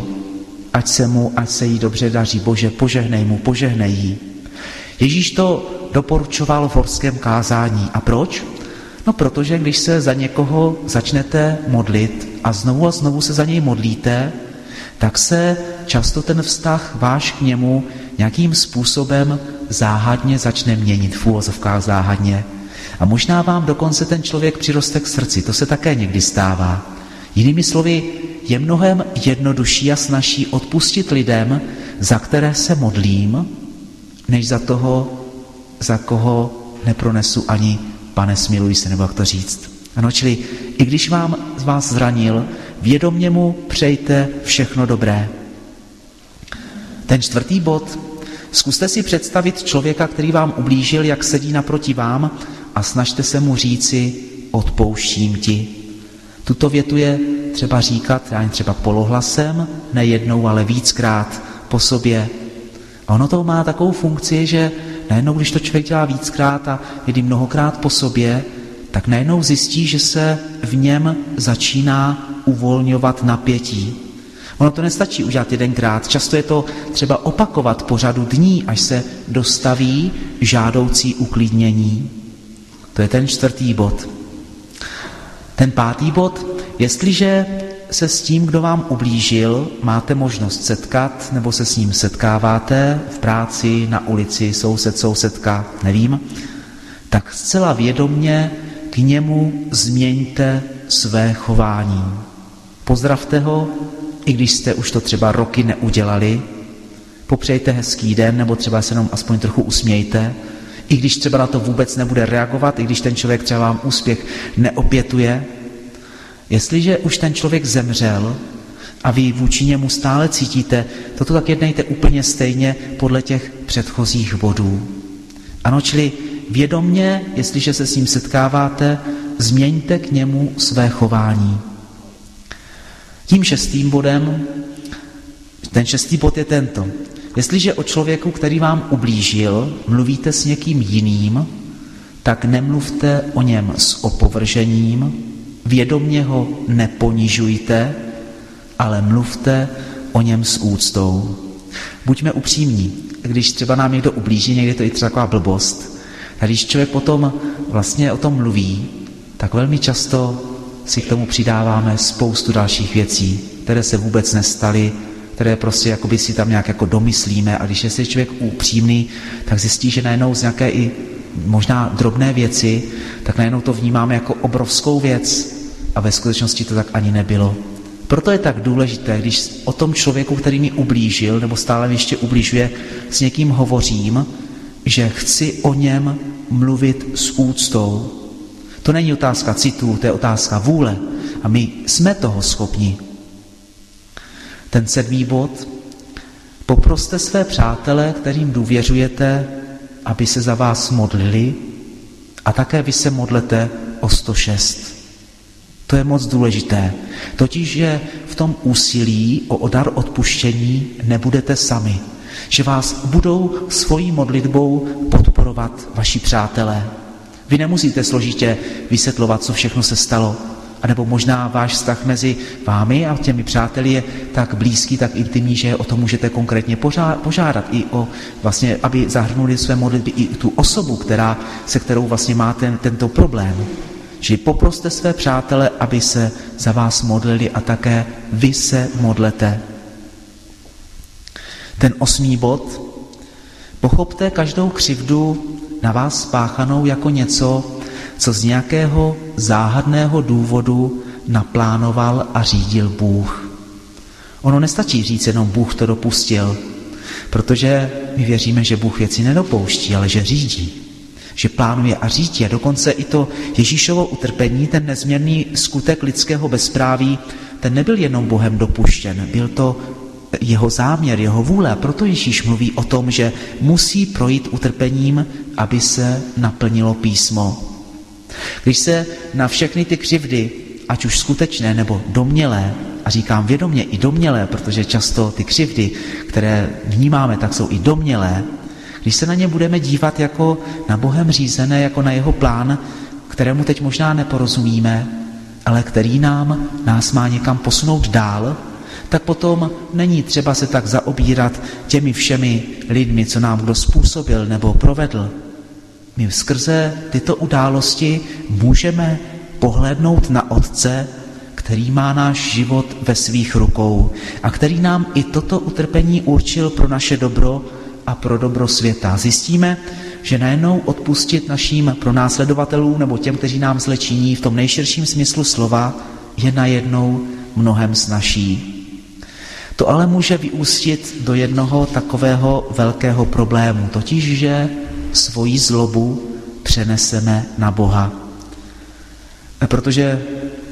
Ať se jí dobře daří. Bože, požehnej mu, požehnej jí. Ježíš to doporučoval v horském kázání. A proč? No protože když se za někoho začnete modlit a znovu se za něj modlíte, tak se často ten vztah váš k němu nějakým způsobem záhadně začne měnit, v úvozovkách záhadně. A možná vám dokonce ten člověk přiroste k srdci, to se také někdy stává. Jinými slovy, je mnohem jednodušší a snazší odpustit lidem, za které se modlím, než za toho, za koho nepronesu ani Pane, smiluj se, nebo jak to říct. Ano, čili i když vás zranil, vědomě mu přejte všechno dobré. Ten čtvrtý bod, zkuste si představit člověka, který vám ublížil, jak sedí naproti vám a snažte se mu říci, odpouštím ti. Tuto větu je třeba říkat, třeba polohlasem, ne jednou, ale víckrát po sobě. A ono to má takovou funkci, že najednou, když to člověk dělá víckrát a jedí mnohokrát po sobě, tak najednou zjistí, že se v něm začíná uvolňovat napětí. Ono to nestačí udělat jedenkrát, často je to třeba opakovat po řadu dní, až se dostaví žádoucí uklidnění. To je ten čtvrtý bod. Ten pátý bod, jestliže se s tím, kdo vám ublížil, máte možnost setkat, nebo se s ním setkáváte v práci, na ulici, sousedka, nevím, tak zcela vědomně k němu změňte své chování. Pozdravte ho, i když jste už to třeba roky neudělali, popřejte hezký den, nebo třeba se jenom aspoň trochu usmějte, i když třeba na to vůbec nebude reagovat, i když ten člověk třeba vám úspěch neopětuje. Jestliže už ten člověk zemřel a vy vůči němu stále cítíte, toto tak jednejte úplně stejně podle těch předchozích bodů. Ano, čili vědomně, jestliže se s ním setkáváte, změňte k němu své chování. Tím šestým bodem, ten šestý bod je tento. Jestliže o člověku, který vám ublížil, mluvíte s někým jiným, tak nemluvte o něm s opovržením, vědomě ho neponižujte, ale mluvte o něm s úctou. Buďme upřímní, když třeba nám někdo ublíží, někdy to je třeba taková blbost, a když člověk potom vlastně o tom mluví, tak velmi často si k tomu přidáváme spoustu dalších věcí, které se vůbec nestaly, které prostě jakoby si tam nějak jako domyslíme, a když je si člověk upřímný, tak zjistí, že najednou z nějaké i možná drobné věci, tak najednou to vnímáme jako obrovskou věc a ve skutečnosti to tak ani nebylo. Proto je tak důležité, když o tom člověku, který mi ublížil nebo stále ještě ubližuje, s někým hovořím, že chci o něm mluvit s úctou. To není otázka citu, to je otázka vůle a my jsme toho schopni. Ten sedmý bod, poproste své přátele, kterým důvěřujete, aby se za vás modlili, a také vy se modlete o 106. To je moc důležité. Totiž, že v tom úsilí o dar odpuštění nebudete sami. Že vás budou svojí modlitbou podporovat vaši přátelé. Vy nemusíte složitě vysvětlovat, co všechno se stalo. A nebo možná váš vztah mezi vámi a těmi přáteli je tak blízký, tak intimní, že o to můžete konkrétně požádat i o vlastně, aby zahrnuli své modlitby i tu osobu, se kterou vlastně máte tento problém. Čili poproste své přátele, aby se za vás modlili a také vy se modlete. Ten 8. bod. Pochopte každou křivdu na vás spáchanou jako něco, co z nějakého záhadného důvodu naplánoval a řídil Bůh. Ono nestačí říct jenom Bůh to dopustil, protože my věříme, že Bůh věci nedopouští, ale že řídí. Že plánuje a řídí. A dokonce i to Ježíšovo utrpení, ten nezměrný skutek lidského bezpráví, ten nebyl jenom Bohem dopuštěn, byl to jeho záměr, jeho vůle. A proto Ježíš mluví o tom, že musí projít utrpením, aby se naplnilo písmo. Když se na všechny ty křivdy, ať už skutečné nebo domnělé, a říkám vědomě i domnělé, protože často ty křivdy, které vnímáme, tak jsou i domnělé, když se na ně budeme dívat jako na Bohem řízené, jako na jeho plán, kterému teď možná neporozumíme, ale který nás má někam posunout dál, tak potom není třeba se tak zaobírat těmi všemi lidmi, co nám kdo způsobil nebo provedl. My skrze tyto události můžeme pohlédnout na Otce, který má náš život ve svých rukou a který nám i toto utrpení určil pro naše dobro a pro dobro světa. Zjistíme, že najednou odpustit našim pronásledovatelům nebo těm, kteří nám zle činí v tom nejširším smyslu slova, je najednou mnohem snazší. To ale může vyústit do jednoho takového velkého problému, totiž, že svoji zlobu přeneseme na Boha. Protože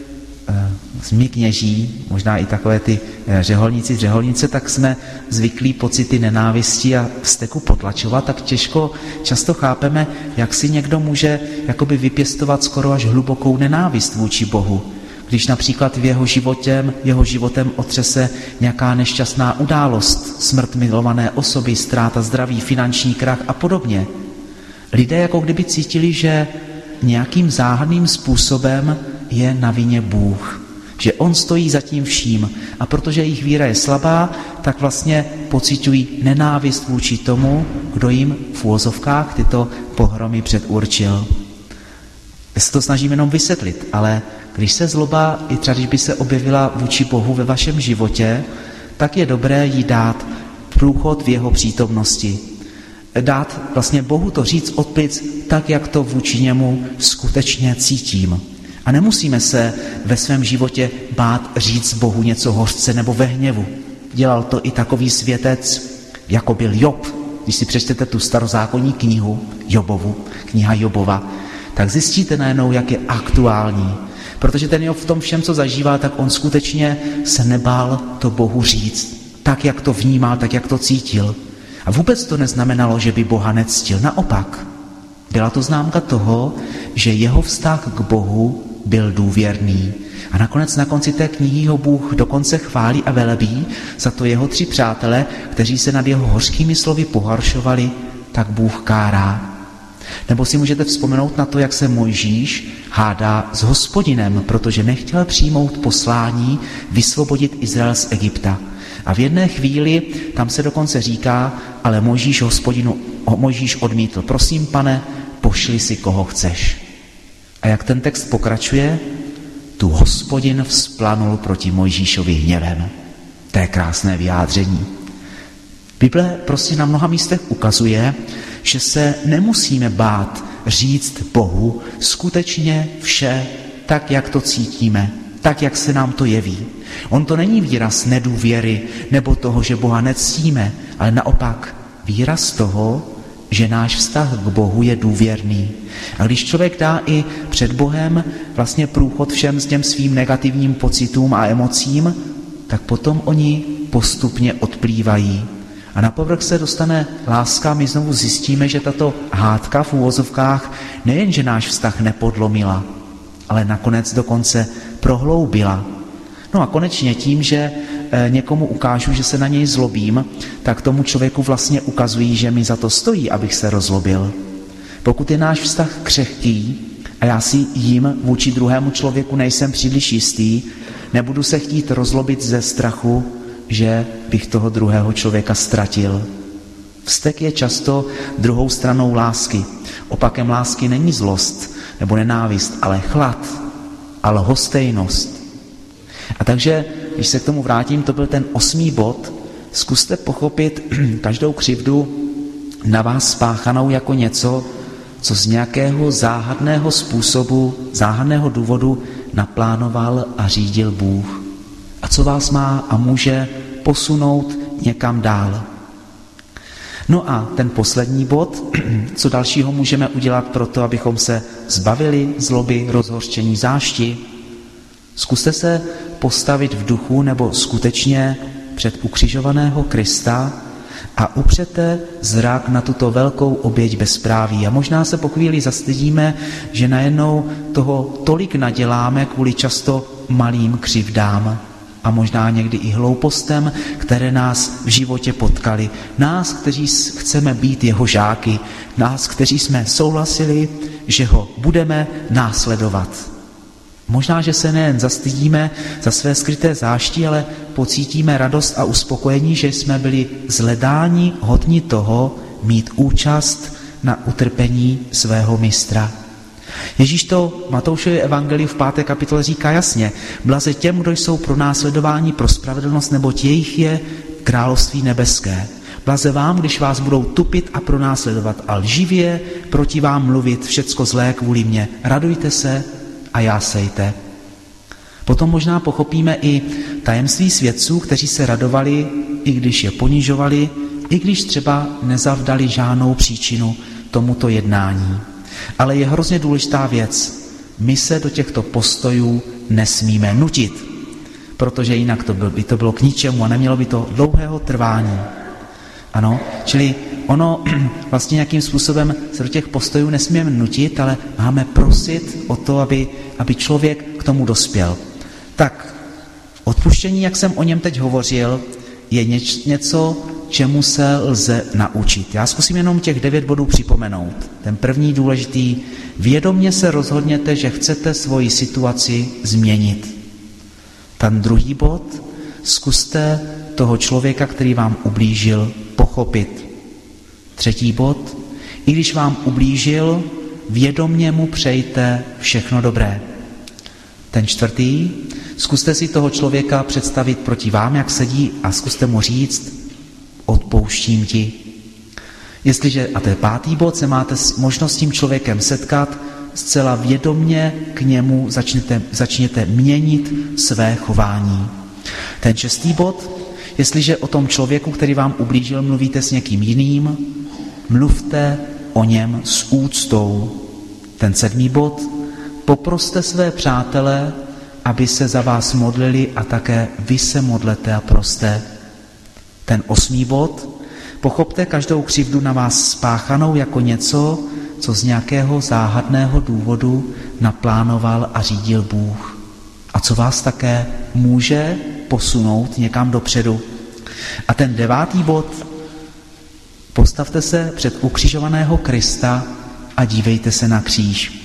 my kněží, možná i takové ty řeholnice, tak jsme zvyklí pocity nenávisti a vzteku potlačovat, tak často chápeme, jak si někdo může jakoby vypěstovat skoro až hlubokou nenávist vůči Bohu. Když například v jeho životem otřese nějaká nešťastná událost, smrt milované osoby, ztráta zdraví, finanční krach a podobně. Lidé jako kdyby cítili, že nějakým záhadným způsobem je na vině Bůh, že on stojí za tím vším a protože jejich víra je slabá, tak vlastně pociťují nenávist vůči tomu, kdo jim v uvozovkách tyto pohromy předurčil. Já se to snažím jenom vysvětlit, ale když se zloba, i třeba když by se objevila vůči Bohu ve vašem životě, tak je dobré jí dát průchod v jeho přítomnosti. Dát vlastně Bohu to říct od plic tak, jak to vůči němu skutečně cítím. A nemusíme se ve svém životě bát říct Bohu něco hořce nebo ve hněvu. Dělal to i takový světec, jako byl Job. Když si přečtete tu starozákonní knihu Jobovu, kniha Jobova, tak zjistíte najednou, jak je aktuální. Protože ten Job v tom všem, co zažíval, tak on skutečně se nebál to Bohu říct. Tak, jak to vnímal, tak, jak to cítil. A vůbec to neznamenalo, že by Boha nectil. Naopak, byla to známka toho, že jeho vztah k Bohu byl důvěrný. A nakonec na konci té knihy ho Bůh dokonce chválí a velebí za to jeho 3 přátele, kteří se nad jeho hořkými slovy pohoršovali, tak Bůh kárá. Nebo si můžete vzpomenout na to, jak se Mojžíš hádá s Hospodinem, protože nechtěl přijmout poslání vysvobodit Izrael z Egypta. A v jedné chvíli tam se dokonce říká, ale Mojžíš odmítl, prosím, Pane, pošli si, koho chceš. A jak ten text pokračuje, tu Hospodin vzplanul proti Mojžíšovi hněvem. To je krásné vyjádření. Bible prostě na mnoha místech ukazuje, že se nemusíme bát říct Bohu skutečně vše tak, jak to cítíme, tak, jak se nám to jeví. On to není výraz nedůvěry nebo toho, že Boha nectíme, ale naopak výraz toho, že náš vztah k Bohu je důvěrný. A když člověk dá i před Bohem vlastně průchod všem s těm svým negativním pocitům a emocím, tak potom oni postupně odplývají. A na povrch se dostane láska, my znovu zjistíme, že tato hádka v uvozovkách nejen, že náš vztah nepodlomila, ale nakonec dokonce prohloubila. No a konečně tím, že někomu ukážu, že se na něj zlobím, tak tomu člověku vlastně ukazují, že mi za to stojí, abych se rozlobil. Pokud je náš vztah křehký a já si jim vůči druhému člověku nejsem příliš jistý, nebudu se chtít rozlobit ze strachu, že bych toho druhého člověka ztratil. Vztek je často druhou stranou lásky. Opakem lásky není zlost nebo nenávist, ale chlad a lhostejnost. A takže, když se k tomu vrátím, to byl ten 8. bod, zkuste pochopit každou křivdu na vás spáchanou jako něco, co z nějakého záhadného způsobu, záhadného důvodu naplánoval a řídil Bůh. A co vás má a může posunout někam dál. No a ten poslední bod, co dalšího můžeme udělat pro to, abychom se zbavili zloby, rozhořčení, zášti, Zkuste se postavit v duchu nebo skutečně před ukřižovaného Krista a upřete zrak na tuto velkou oběť bezpráví. A možná se po chvíli zastydíme, že najednou toho tolik naděláme kvůli často malým křivdám a možná někdy i hloupostem, které nás v životě potkaly. Nás, kteří chceme být jeho žáky, nás, kteří jsme souhlasili, že ho budeme následovat. Možná, že se nejen zastydíme za své skryté zášti, ale pocítíme radost a uspokojení, že jsme byli zhledáni hodni toho mít účast na utrpení svého mistra. Ježíš to Matoušově evangeliu v 5. kapitole říká jasně. Blaze těm, kdo jsou pronásledováni pro spravedlnost, neboť jejich je království nebeské. Blaze vám, když vás budou tupit a pronásledovat a lživě proti vám mluvit všecko zlé kvůli mně. Radujte se a jásejte. Potom možná pochopíme i tajemství svědců, kteří se radovali, i když je ponižovali, i když třeba nezavdali žádnou příčinu tomuto jednání. Ale je hrozně důležitá věc. My se do těchto postojů nesmíme nutit, protože jinak by to bylo k ničemu a nemělo by to dlouhého trvání. Ano, čili ono vlastně nějakým způsobem se do těch postojů nesmíme nutit, ale máme prosit o to, aby člověk k tomu dospěl. Tak, odpuštění, jak jsem o něm teď hovořil, je něco, čemu se lze naučit. Já zkusím jenom těch 9 bodů připomenout. Ten první důležitý, vědomě se rozhodněte, že chcete svoji situaci změnit. Ten druhý bod, zkuste toho člověka, který vám ublížil, pochopit. Třetí bod, i když vám ublížil, vědomě mu přejte všechno dobré. Ten čtvrtý, zkuste si toho člověka představit proti vám, jak sedí a zkuste mu říct, odpouštím ti. Jestliže, a to je 5. bod, se máte možnost s tím člověkem setkat, zcela vědomě k němu začněte měnit své chování. Ten 6. bod, jestliže o tom člověku, který vám ublížil, mluvíte s někým jiným, mluvte o něm s úctou. Ten 7. bod, poproste své přátele, aby se za vás modlili a také vy se modlete a proste. Ten 8. bod, pochopte každou křivdu na vás spáchanou jako něco, co z nějakého záhadného důvodu naplánoval a řídil Bůh. A co vás také může posunout někam dopředu. A ten 9. bod, postavte se před ukřižovaného Krista a dívejte se na kříž.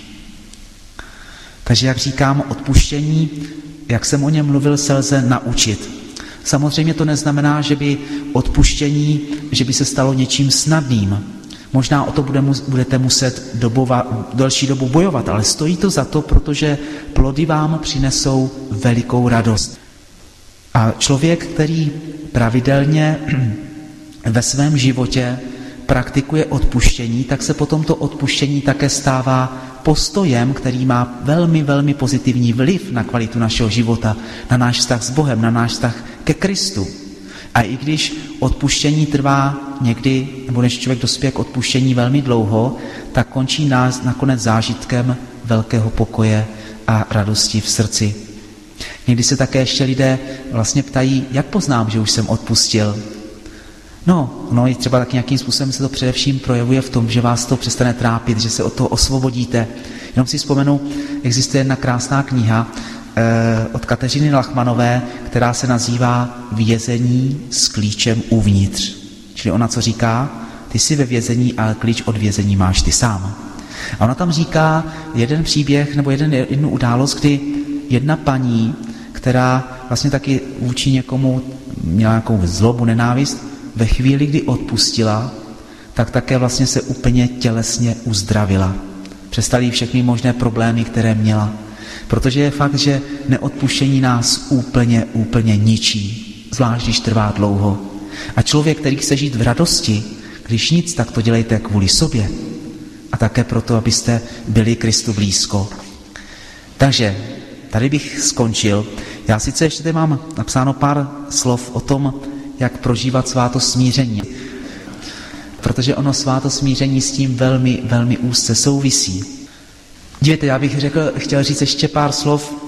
Takže jak říkám, odpuštění, jak jsem o něm mluvil, se lze naučit. Samozřejmě to neznamená, že by odpuštění, že by se stalo něčím snadným. Možná o to budete muset delší dobu bojovat, ale stojí to za to, protože plody vám přinesou velikou radost. A člověk, který pravidelně ve svém životě praktikuje odpuštění, tak se potom to odpuštění také stává postojem, který má velmi, velmi pozitivní vliv na kvalitu našeho života, na náš vztah s Bohem, na náš vztah ke Kristu. A i když odpuštění trvá někdy, nebo než člověk dospěje k odpuštění velmi dlouho, tak končí nás nakonec zážitkem velkého pokoje a radosti v srdci. Někdy se také ještě lidé vlastně ptají, jak poznám, že už jsem odpustil. No i třeba tak nějakým způsobem se to především projevuje v tom, že vás to přestane trápit, že se od toho osvobodíte. Jenom si vzpomenu, existuje jedna krásná kniha od Kateřiny Lachmanové, která se nazývá Vězení s klíčem uvnitř. Čili ona co říká, ty jsi ve vězení, ale klíč od vězení máš ty sám. A ona tam říká jeden příběh nebo jednu událost, kdy jedna paní, která vlastně taky vůči někomu měla nějakou zlobu, nenávist, ve chvíli, kdy odpustila, tak také vlastně se úplně tělesně uzdravila. Přestaly jí všechny možné problémy, které měla. Protože je fakt, že neodpuštění nás úplně ničí, zvlášť když trvá dlouho. A člověk, který chce žít v radosti, když nic, tak to dělejte kvůli sobě. A také proto, abyste byli Kristu blízko. Takže tady bych skončil. Já sice ještě tady mám napsáno pár slov o tom, jak prožívat svátost smíření. Protože ono svátost smíření s tím velmi, velmi úzce souvisí. Dívejte, já bych chtěl říct ještě pár slov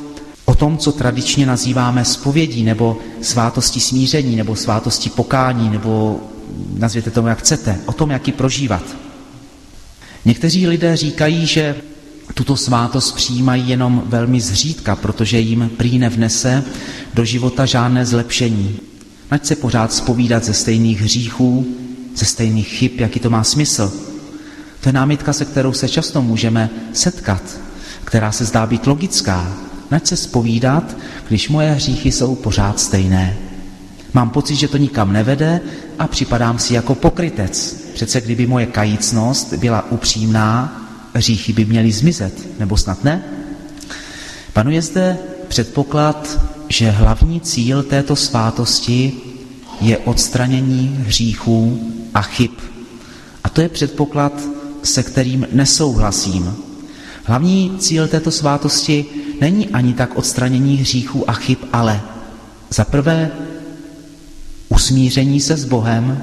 o tom, co tradičně nazýváme zpovědí, nebo svátostí smíření, nebo svátostí pokání, nebo nazvěte tomu, jak chcete, o tom, jak ji prožívat. Někteří lidé říkají, že tuto svátost přijímají jenom velmi zřídka, protože jim prý nevnese do života žádné zlepšení. Ať se pořád zpovídat ze stejných hříchů, ze stejných chyb, jaký to má smysl. To je námitka, se kterou se často můžeme setkat, která se zdá být logická. Ať se zpovídat, když moje hříchy jsou pořád stejné. Mám pocit, že to nikam nevede a připadám si jako pokrytec. Přece kdyby moje kajícnost byla upřímná, hříchy by měly zmizet, nebo snad ne? Panuje zde předpoklad, že hlavní cíl této svátosti je odstranění hříchů a chyb. A to je předpoklad, se kterým nesouhlasím. Hlavní cíl této svátosti není ani tak odstranění hříchů a chyb, ale za prvé usmíření se s Bohem,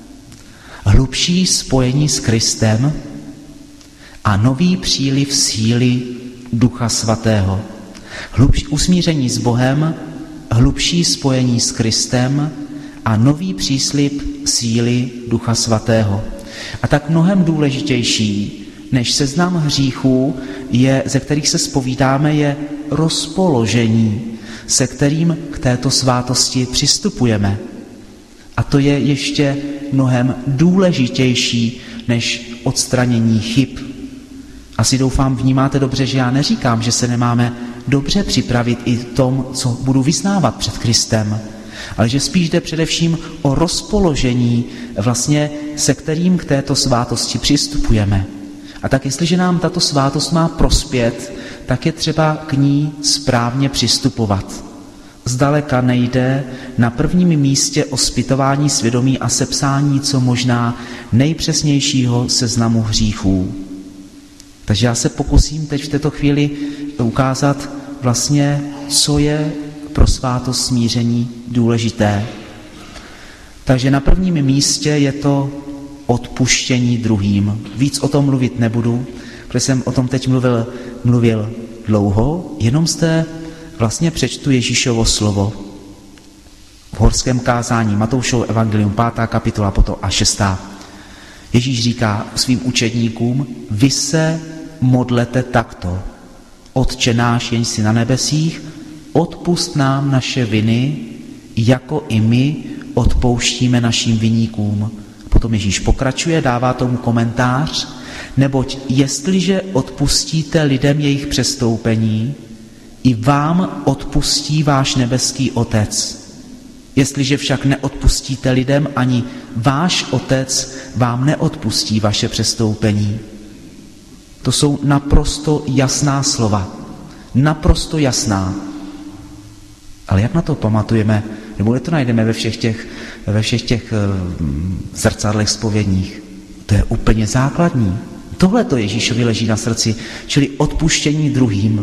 hlubší spojení s Kristem a nový příliv síly Ducha Svatého. Usmíření s Bohem, hlubší spojení s Kristem a nový příslib síly Ducha Svatého. A tak mnohem důležitější než seznam hříchů, ze kterých se zpovídáme, je rozpoložení, se kterým k této svátosti přistupujeme. A to je ještě mnohem důležitější než odstranění chyb. Asi doufám, vnímáte dobře, že já neříkám, že se nemáme dobře připravit i tom, co budu vyznávat před Kristem, ale že spíš jde především o rozpoložení, vlastně se kterým k této svátosti přistupujeme. A tak jestliže nám tato svátost má prospět, tak je třeba k ní správně přistupovat. Zdaleka nejde na prvním místě o zpytování svědomí a sepsání co možná nejpřesnějšího seznamu hříchů. Takže já se pokusím teď v této chvíli ukázat vlastně, co je pro svátost smíření důležité. Takže na prvním místě je to odpuštění druhým. Víc o tom mluvit nebudu, protože jsem o tom teď mluvil dlouho, jenom zde vlastně přečtu Ježíšovo slovo. V horském kázání Matoušovo evangelium 5. kapitola potom a 6. Ježíš říká svým učedníkům, vy se modlete takto. Otče náš, jenž jsi na nebesích, odpusť nám naše viny, jako i my odpouštíme našim viníkům. Potom Ježíš pokračuje, dává tomu komentář, neboť jestliže odpustíte lidem jejich přestoupení, i vám odpustí váš nebeský Otec. Jestliže však neodpustíte lidem, ani váš Otec vám neodpustí vaše přestoupení. To jsou naprosto jasná slova. Naprosto jasná. Ale jak na to pamatujeme? Nebo to najdeme ve všech těch zrcadlech zpovědních? To je úplně základní. Tohle to Ježíšovi leží na srdci, čili odpuštění druhým.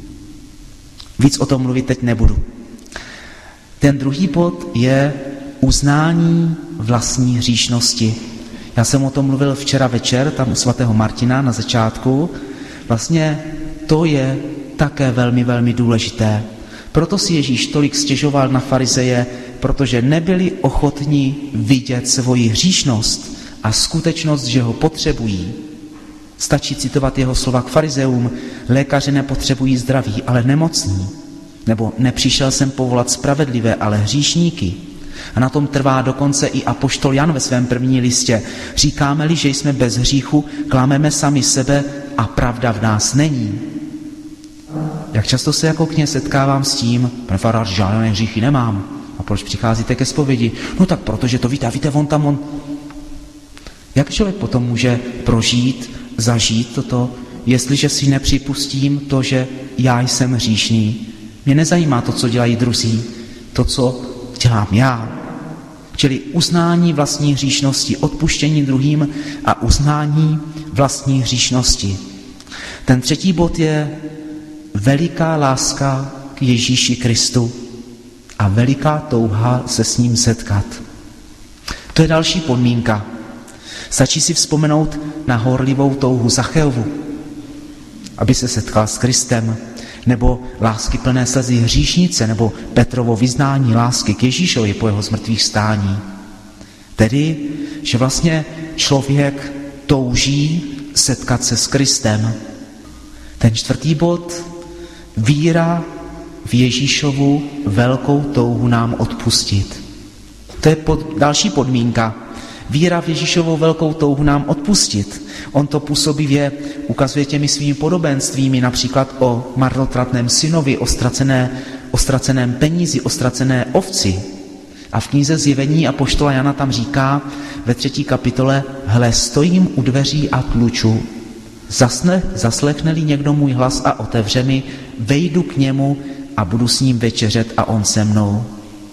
Víc o tom mluvit teď nebudu. Ten druhý bod je uznání vlastní hříšnosti. Já jsem o tom mluvil včera večer, tam u svatého Martina na začátku. Vlastně to je také velmi, velmi důležité. Proto si Ježíš tolik stěžoval na farizeje, protože nebyli ochotní vidět svoji hříšnost a skutečnost, že ho potřebují. Stačí citovat jeho slova k farizeům, lékaři nepotřebují zdraví, ale nemocní. Nebo nepřišel jsem povolat spravedlivé, ale hříšníky. A na tom trvá dokonce i apoštol Jan ve svém první listě. Říkáme-li, že jsme bez hříchu, klameme sami sebe a pravda v nás není. Jak často se jako kněz setkávám s tím, pane farář, žádné hříchy nemám. A proč přicházíte ke zpovědi? No tak protože to víte, on. Jak člověk potom může prožít, zažít toto, jestliže si nepřipustím to, že já jsem hříšný? Mě nezajímá to, co dělají druzí, to, co dělám já. Čili uznání vlastní hříšnosti, odpuštění druhým a uznání vlastní hříšnosti. Ten třetí bod je veliká láska k Ježíši Kristu a veliká touha se s ním setkat. To je další podmínka. Stačí si vzpomenout na horlivou touhu Zacheovu, aby se setkal s Kristem. nebo lásky plné slzy hříšnice, nebo Petrovo vyznání lásky k Ježíšovi po jeho zmrtvých stání. Tedy, že vlastně člověk touží setkat se s Kristem. Ten čtvrtý bod, víra v Ježíšovu velkou touhu nám odpustit. To je další podmínka. Víra v Ježíšovu velkou touhu nám odpustit. On to působivě ukazuje těmi svými podobenstvími, například o marnotratném synovi, o ztraceném penízi, o ztracené ovci. A v knize Zjevení apoštola Jana tam říká ve 3. kapitole: hle, stojím u dveří a tluču. Zaslechne-li někdo můj hlas a otevře mi, vejdu k němu a budu s ním večeřet a on se mnou.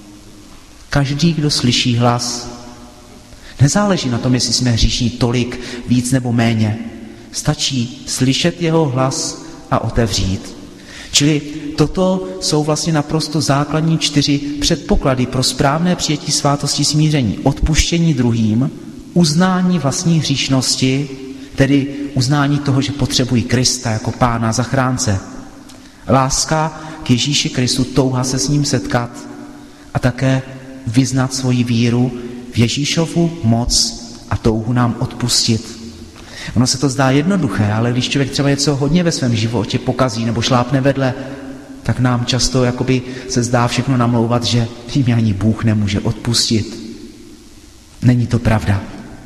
Každý, kdo slyší hlas, nezáleží na tom, jestli jsme hříšní tolik, víc nebo méně. Stačí slyšet jeho hlas a otevřít. Čili toto jsou vlastně naprosto základní 4 předpoklady pro správné přijetí svátosti smíření. Odpuštění druhým, uznání vlastní hříšnosti, tedy uznání toho, že potřebují Krista jako Pána zachránce. Láska k Ježíši Kristu, touha se s ním setkat a také vyznat svoji víru v Ježíšovu moc a touhu nám odpustit. Ono se to zdá jednoduché, ale když člověk třeba něco hodně ve svém životě pokazí nebo šlápne vedle, tak nám často jakoby se zdá všechno namlouvat, že tím ani Bůh nemůže odpustit. Není to pravda.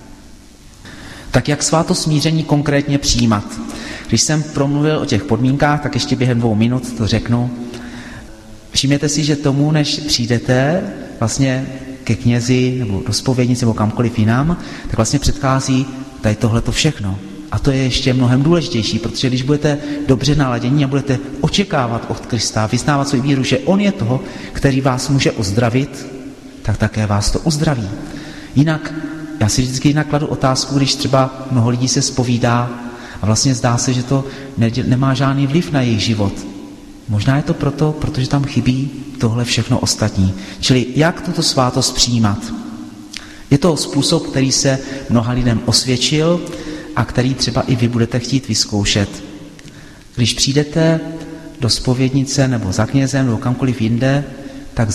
Tak jak svátost smíření konkrétně přijímat? Když jsem promluvil o těch podmínkách, tak ještě během 2 minut to řeknu. Všimněte si, že tomu, než přijdete vlastně ke knězi nebo do zpovědnice nebo kamkoliv jinam, tak vlastně předchází tady tohleto všechno. A to je ještě mnohem důležitější, protože když budete dobře naladění a budete očekávat od Krista, vyznávat svou víru, že on je toho, který vás může uzdravit, tak také vás to uzdraví. Jinak, já si vždycky jinak kladu otázku, když třeba mnoho lidí se zpovídá a vlastně zdá se, že to nemá žádný vliv na jejich život. Možná je to proto, protože tam chybí tohle všechno ostatní. Čili jak tuto svátost přijímat? Je to způsob, který se mnoha lidem osvědčil a který třeba i vy budete chtít vyzkoušet. Když přijdete do zpovědnice nebo za knězem nebo kamkoliv jinde, tak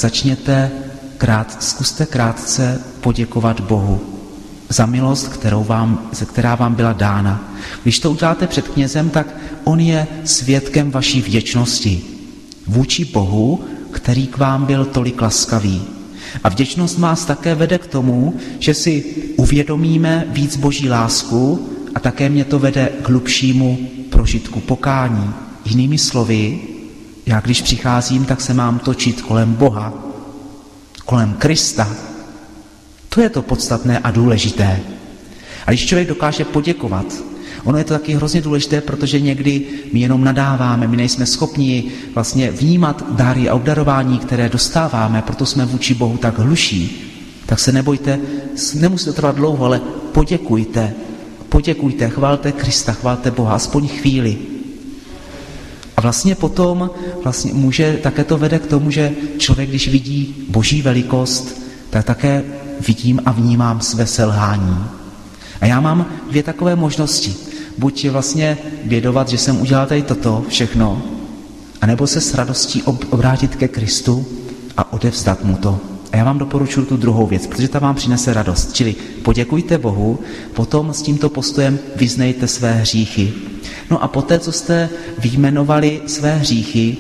zkuste krátce poděkovat Bohu za milost, která vám byla dána. Když to uděláte před knězem, tak on je svědkem vaší vděčnosti vůči Bohu, který k vám byl tolik laskavý. A vděčnost nás také vede k tomu, že si uvědomíme víc Boží lásku a také mě to vede k hlubšímu prožitku pokání. Jinými slovy, já když přicházím, tak se mám točit kolem Boha, kolem Krista. To je to podstatné a důležité. A když člověk dokáže poděkovat, ono je to taky hrozně důležité, protože někdy my jenom nadáváme, my nejsme schopni vlastně vnímat dary a obdarování, které dostáváme, proto jsme vůči Bohu tak hluší. Tak se nebojte, nemusí to trvat dlouho, ale poděkujte, chvalte Krista, chvalte Boha, aspoň chvíli. A vlastně potom může, také to vede k tomu, že člověk, když vidí Boží velikost, tak také vidím a vnímám své selhání. A já mám 2 takové možnosti. Buď vlastně bědovat, že jsem udělal tady toto všechno, anebo se s radostí obrátit ke Kristu a odevzdat mu to. A já vám doporučuji tu druhou věc, protože ta vám přinese radost. Čili poděkujte Bohu, potom s tímto postojem vyznejte své hříchy. No a poté, co jste vyjmenovali své hříchy,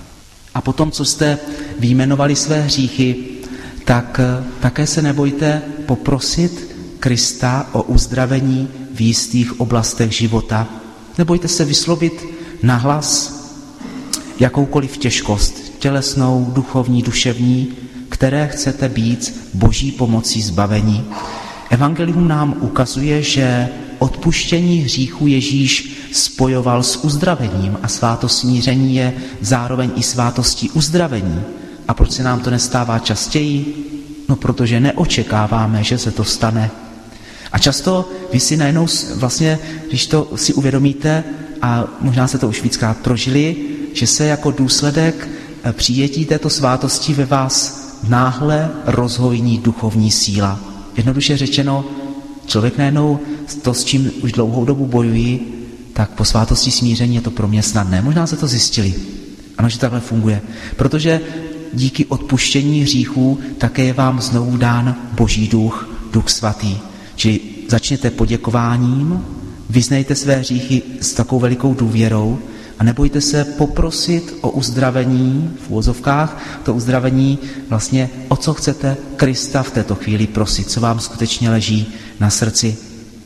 tak také se nebojte poprosit Krista o uzdravení v jistých oblastech života. Nebojte se vyslovit nahlas jakoukoliv těžkost, tělesnou, duchovní, duševní, které chcete být Boží pomocí zbavení. Evangelium nám ukazuje, že odpuštění hříchů Ježíš spojoval s uzdravením a svátost smíření je zároveň i svátostí uzdravení. A proč se nám to nestává častěji? No, protože neočekáváme, že se to stane. A často vy si najednou vlastně, když to si uvědomíte, a možná se to už víckrát prožili, že se jako důsledek přijetí této svátosti ve vás náhle rozhojní duchovní síla. Jednoduše řečeno, člověk najednou to, s čím už dlouhou dobu bojují, tak po svátosti smíření je to pro mě snadné. Možná se to zjistili. Ano, že takhle funguje. Protože díky odpuštění hříchů také je vám znovu dán Boží duch, Duch svatý. Čili začněte poděkováním, vyznejte své hříchy s takovou velikou důvěrou a nebojte se poprosit o uzdravení, v uvozovkách, to uzdravení vlastně, o co chcete Krista v této chvíli prosit, co vám skutečně leží na srdci.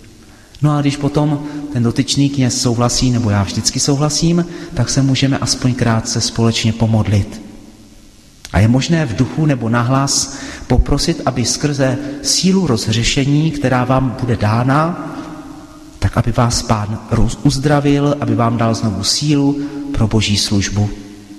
No a když potom ten dotyčný kněz souhlasí, nebo já vždycky souhlasím, tak se můžeme aspoň krátce společně pomodlit. A je možné v duchu nebo nahlas poprosit, aby skrze sílu rozhřešení, která vám bude dána, tak aby vás Pán uzdravil, aby vám dal znovu sílu pro Boží službu.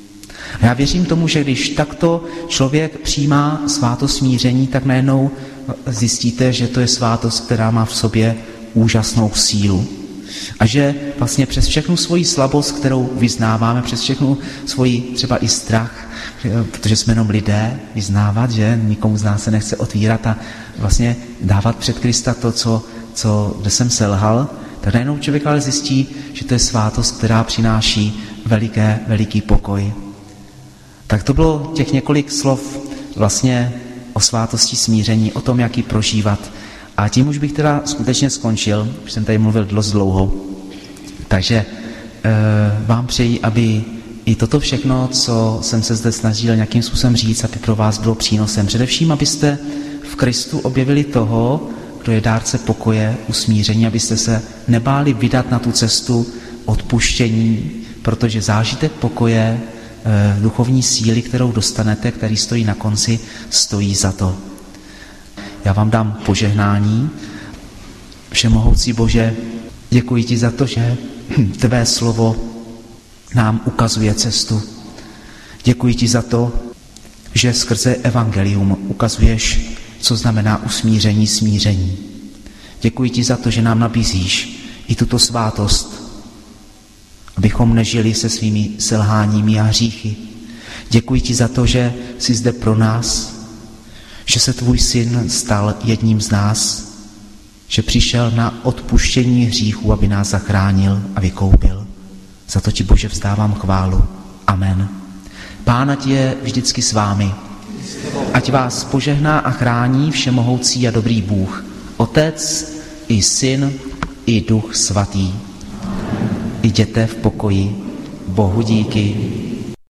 A já věřím tomu, že když takto člověk přijímá svátost smíření, tak najednou zjistíte, že to je svátost, která má v sobě úžasnou sílu. A že vlastně přes všechnu svoji slabost, kterou vyznáváme, přes všechnu svoji třeba i strach, protože jsme jenom lidé, vyznávat, že nikomu z nás se nechce otvírat a vlastně dávat před Krista to, kde jsem selhal, tak najednou člověk ale zjistí, že to je svátost, která přináší veliký pokoj. Tak to bylo těch několik slov vlastně o svátosti smíření, o tom, jak ji prožívat. A tím už bych teda skutečně skončil, už jsem tady mluvil dost dlouho. Takže vám přeji, aby i toto všechno, co jsem se zde snažil nějakým způsobem říct, aby pro vás bylo přínosem. Především, abyste v Kristu objevili toho, kdo je dárce pokoje, usmíření, abyste se nebáli vydat na tu cestu odpuštění, protože zážitek pokoje, duchovní síly, kterou dostanete, který stojí na konci, stojí za to. Já vám dám požehnání. Všemohoucí Bože, děkuji ti za to, že tvé slovo nám ukazuje cestu. Děkuji ti za to, že skrze evangelium ukazuješ, co znamená usmíření, smíření. Děkuji ti za to, že nám nabízíš i tuto svátost, abychom nežili se svými selháními a hříchy. Děkuji ti za to, že jsi zde pro nás, že se tvůj syn stal jedním z nás, že přišel na odpuštění hříchů, aby nás zachránil a vykoupil. Za to ti, Bože, vzdávám chválu. Amen. Pán ať je vždycky s vámi. Ať vás požehná a chrání všemohoucí a dobrý Bůh, Otec i Syn i Duch svatý. Jděte v pokoji. Bohu díky.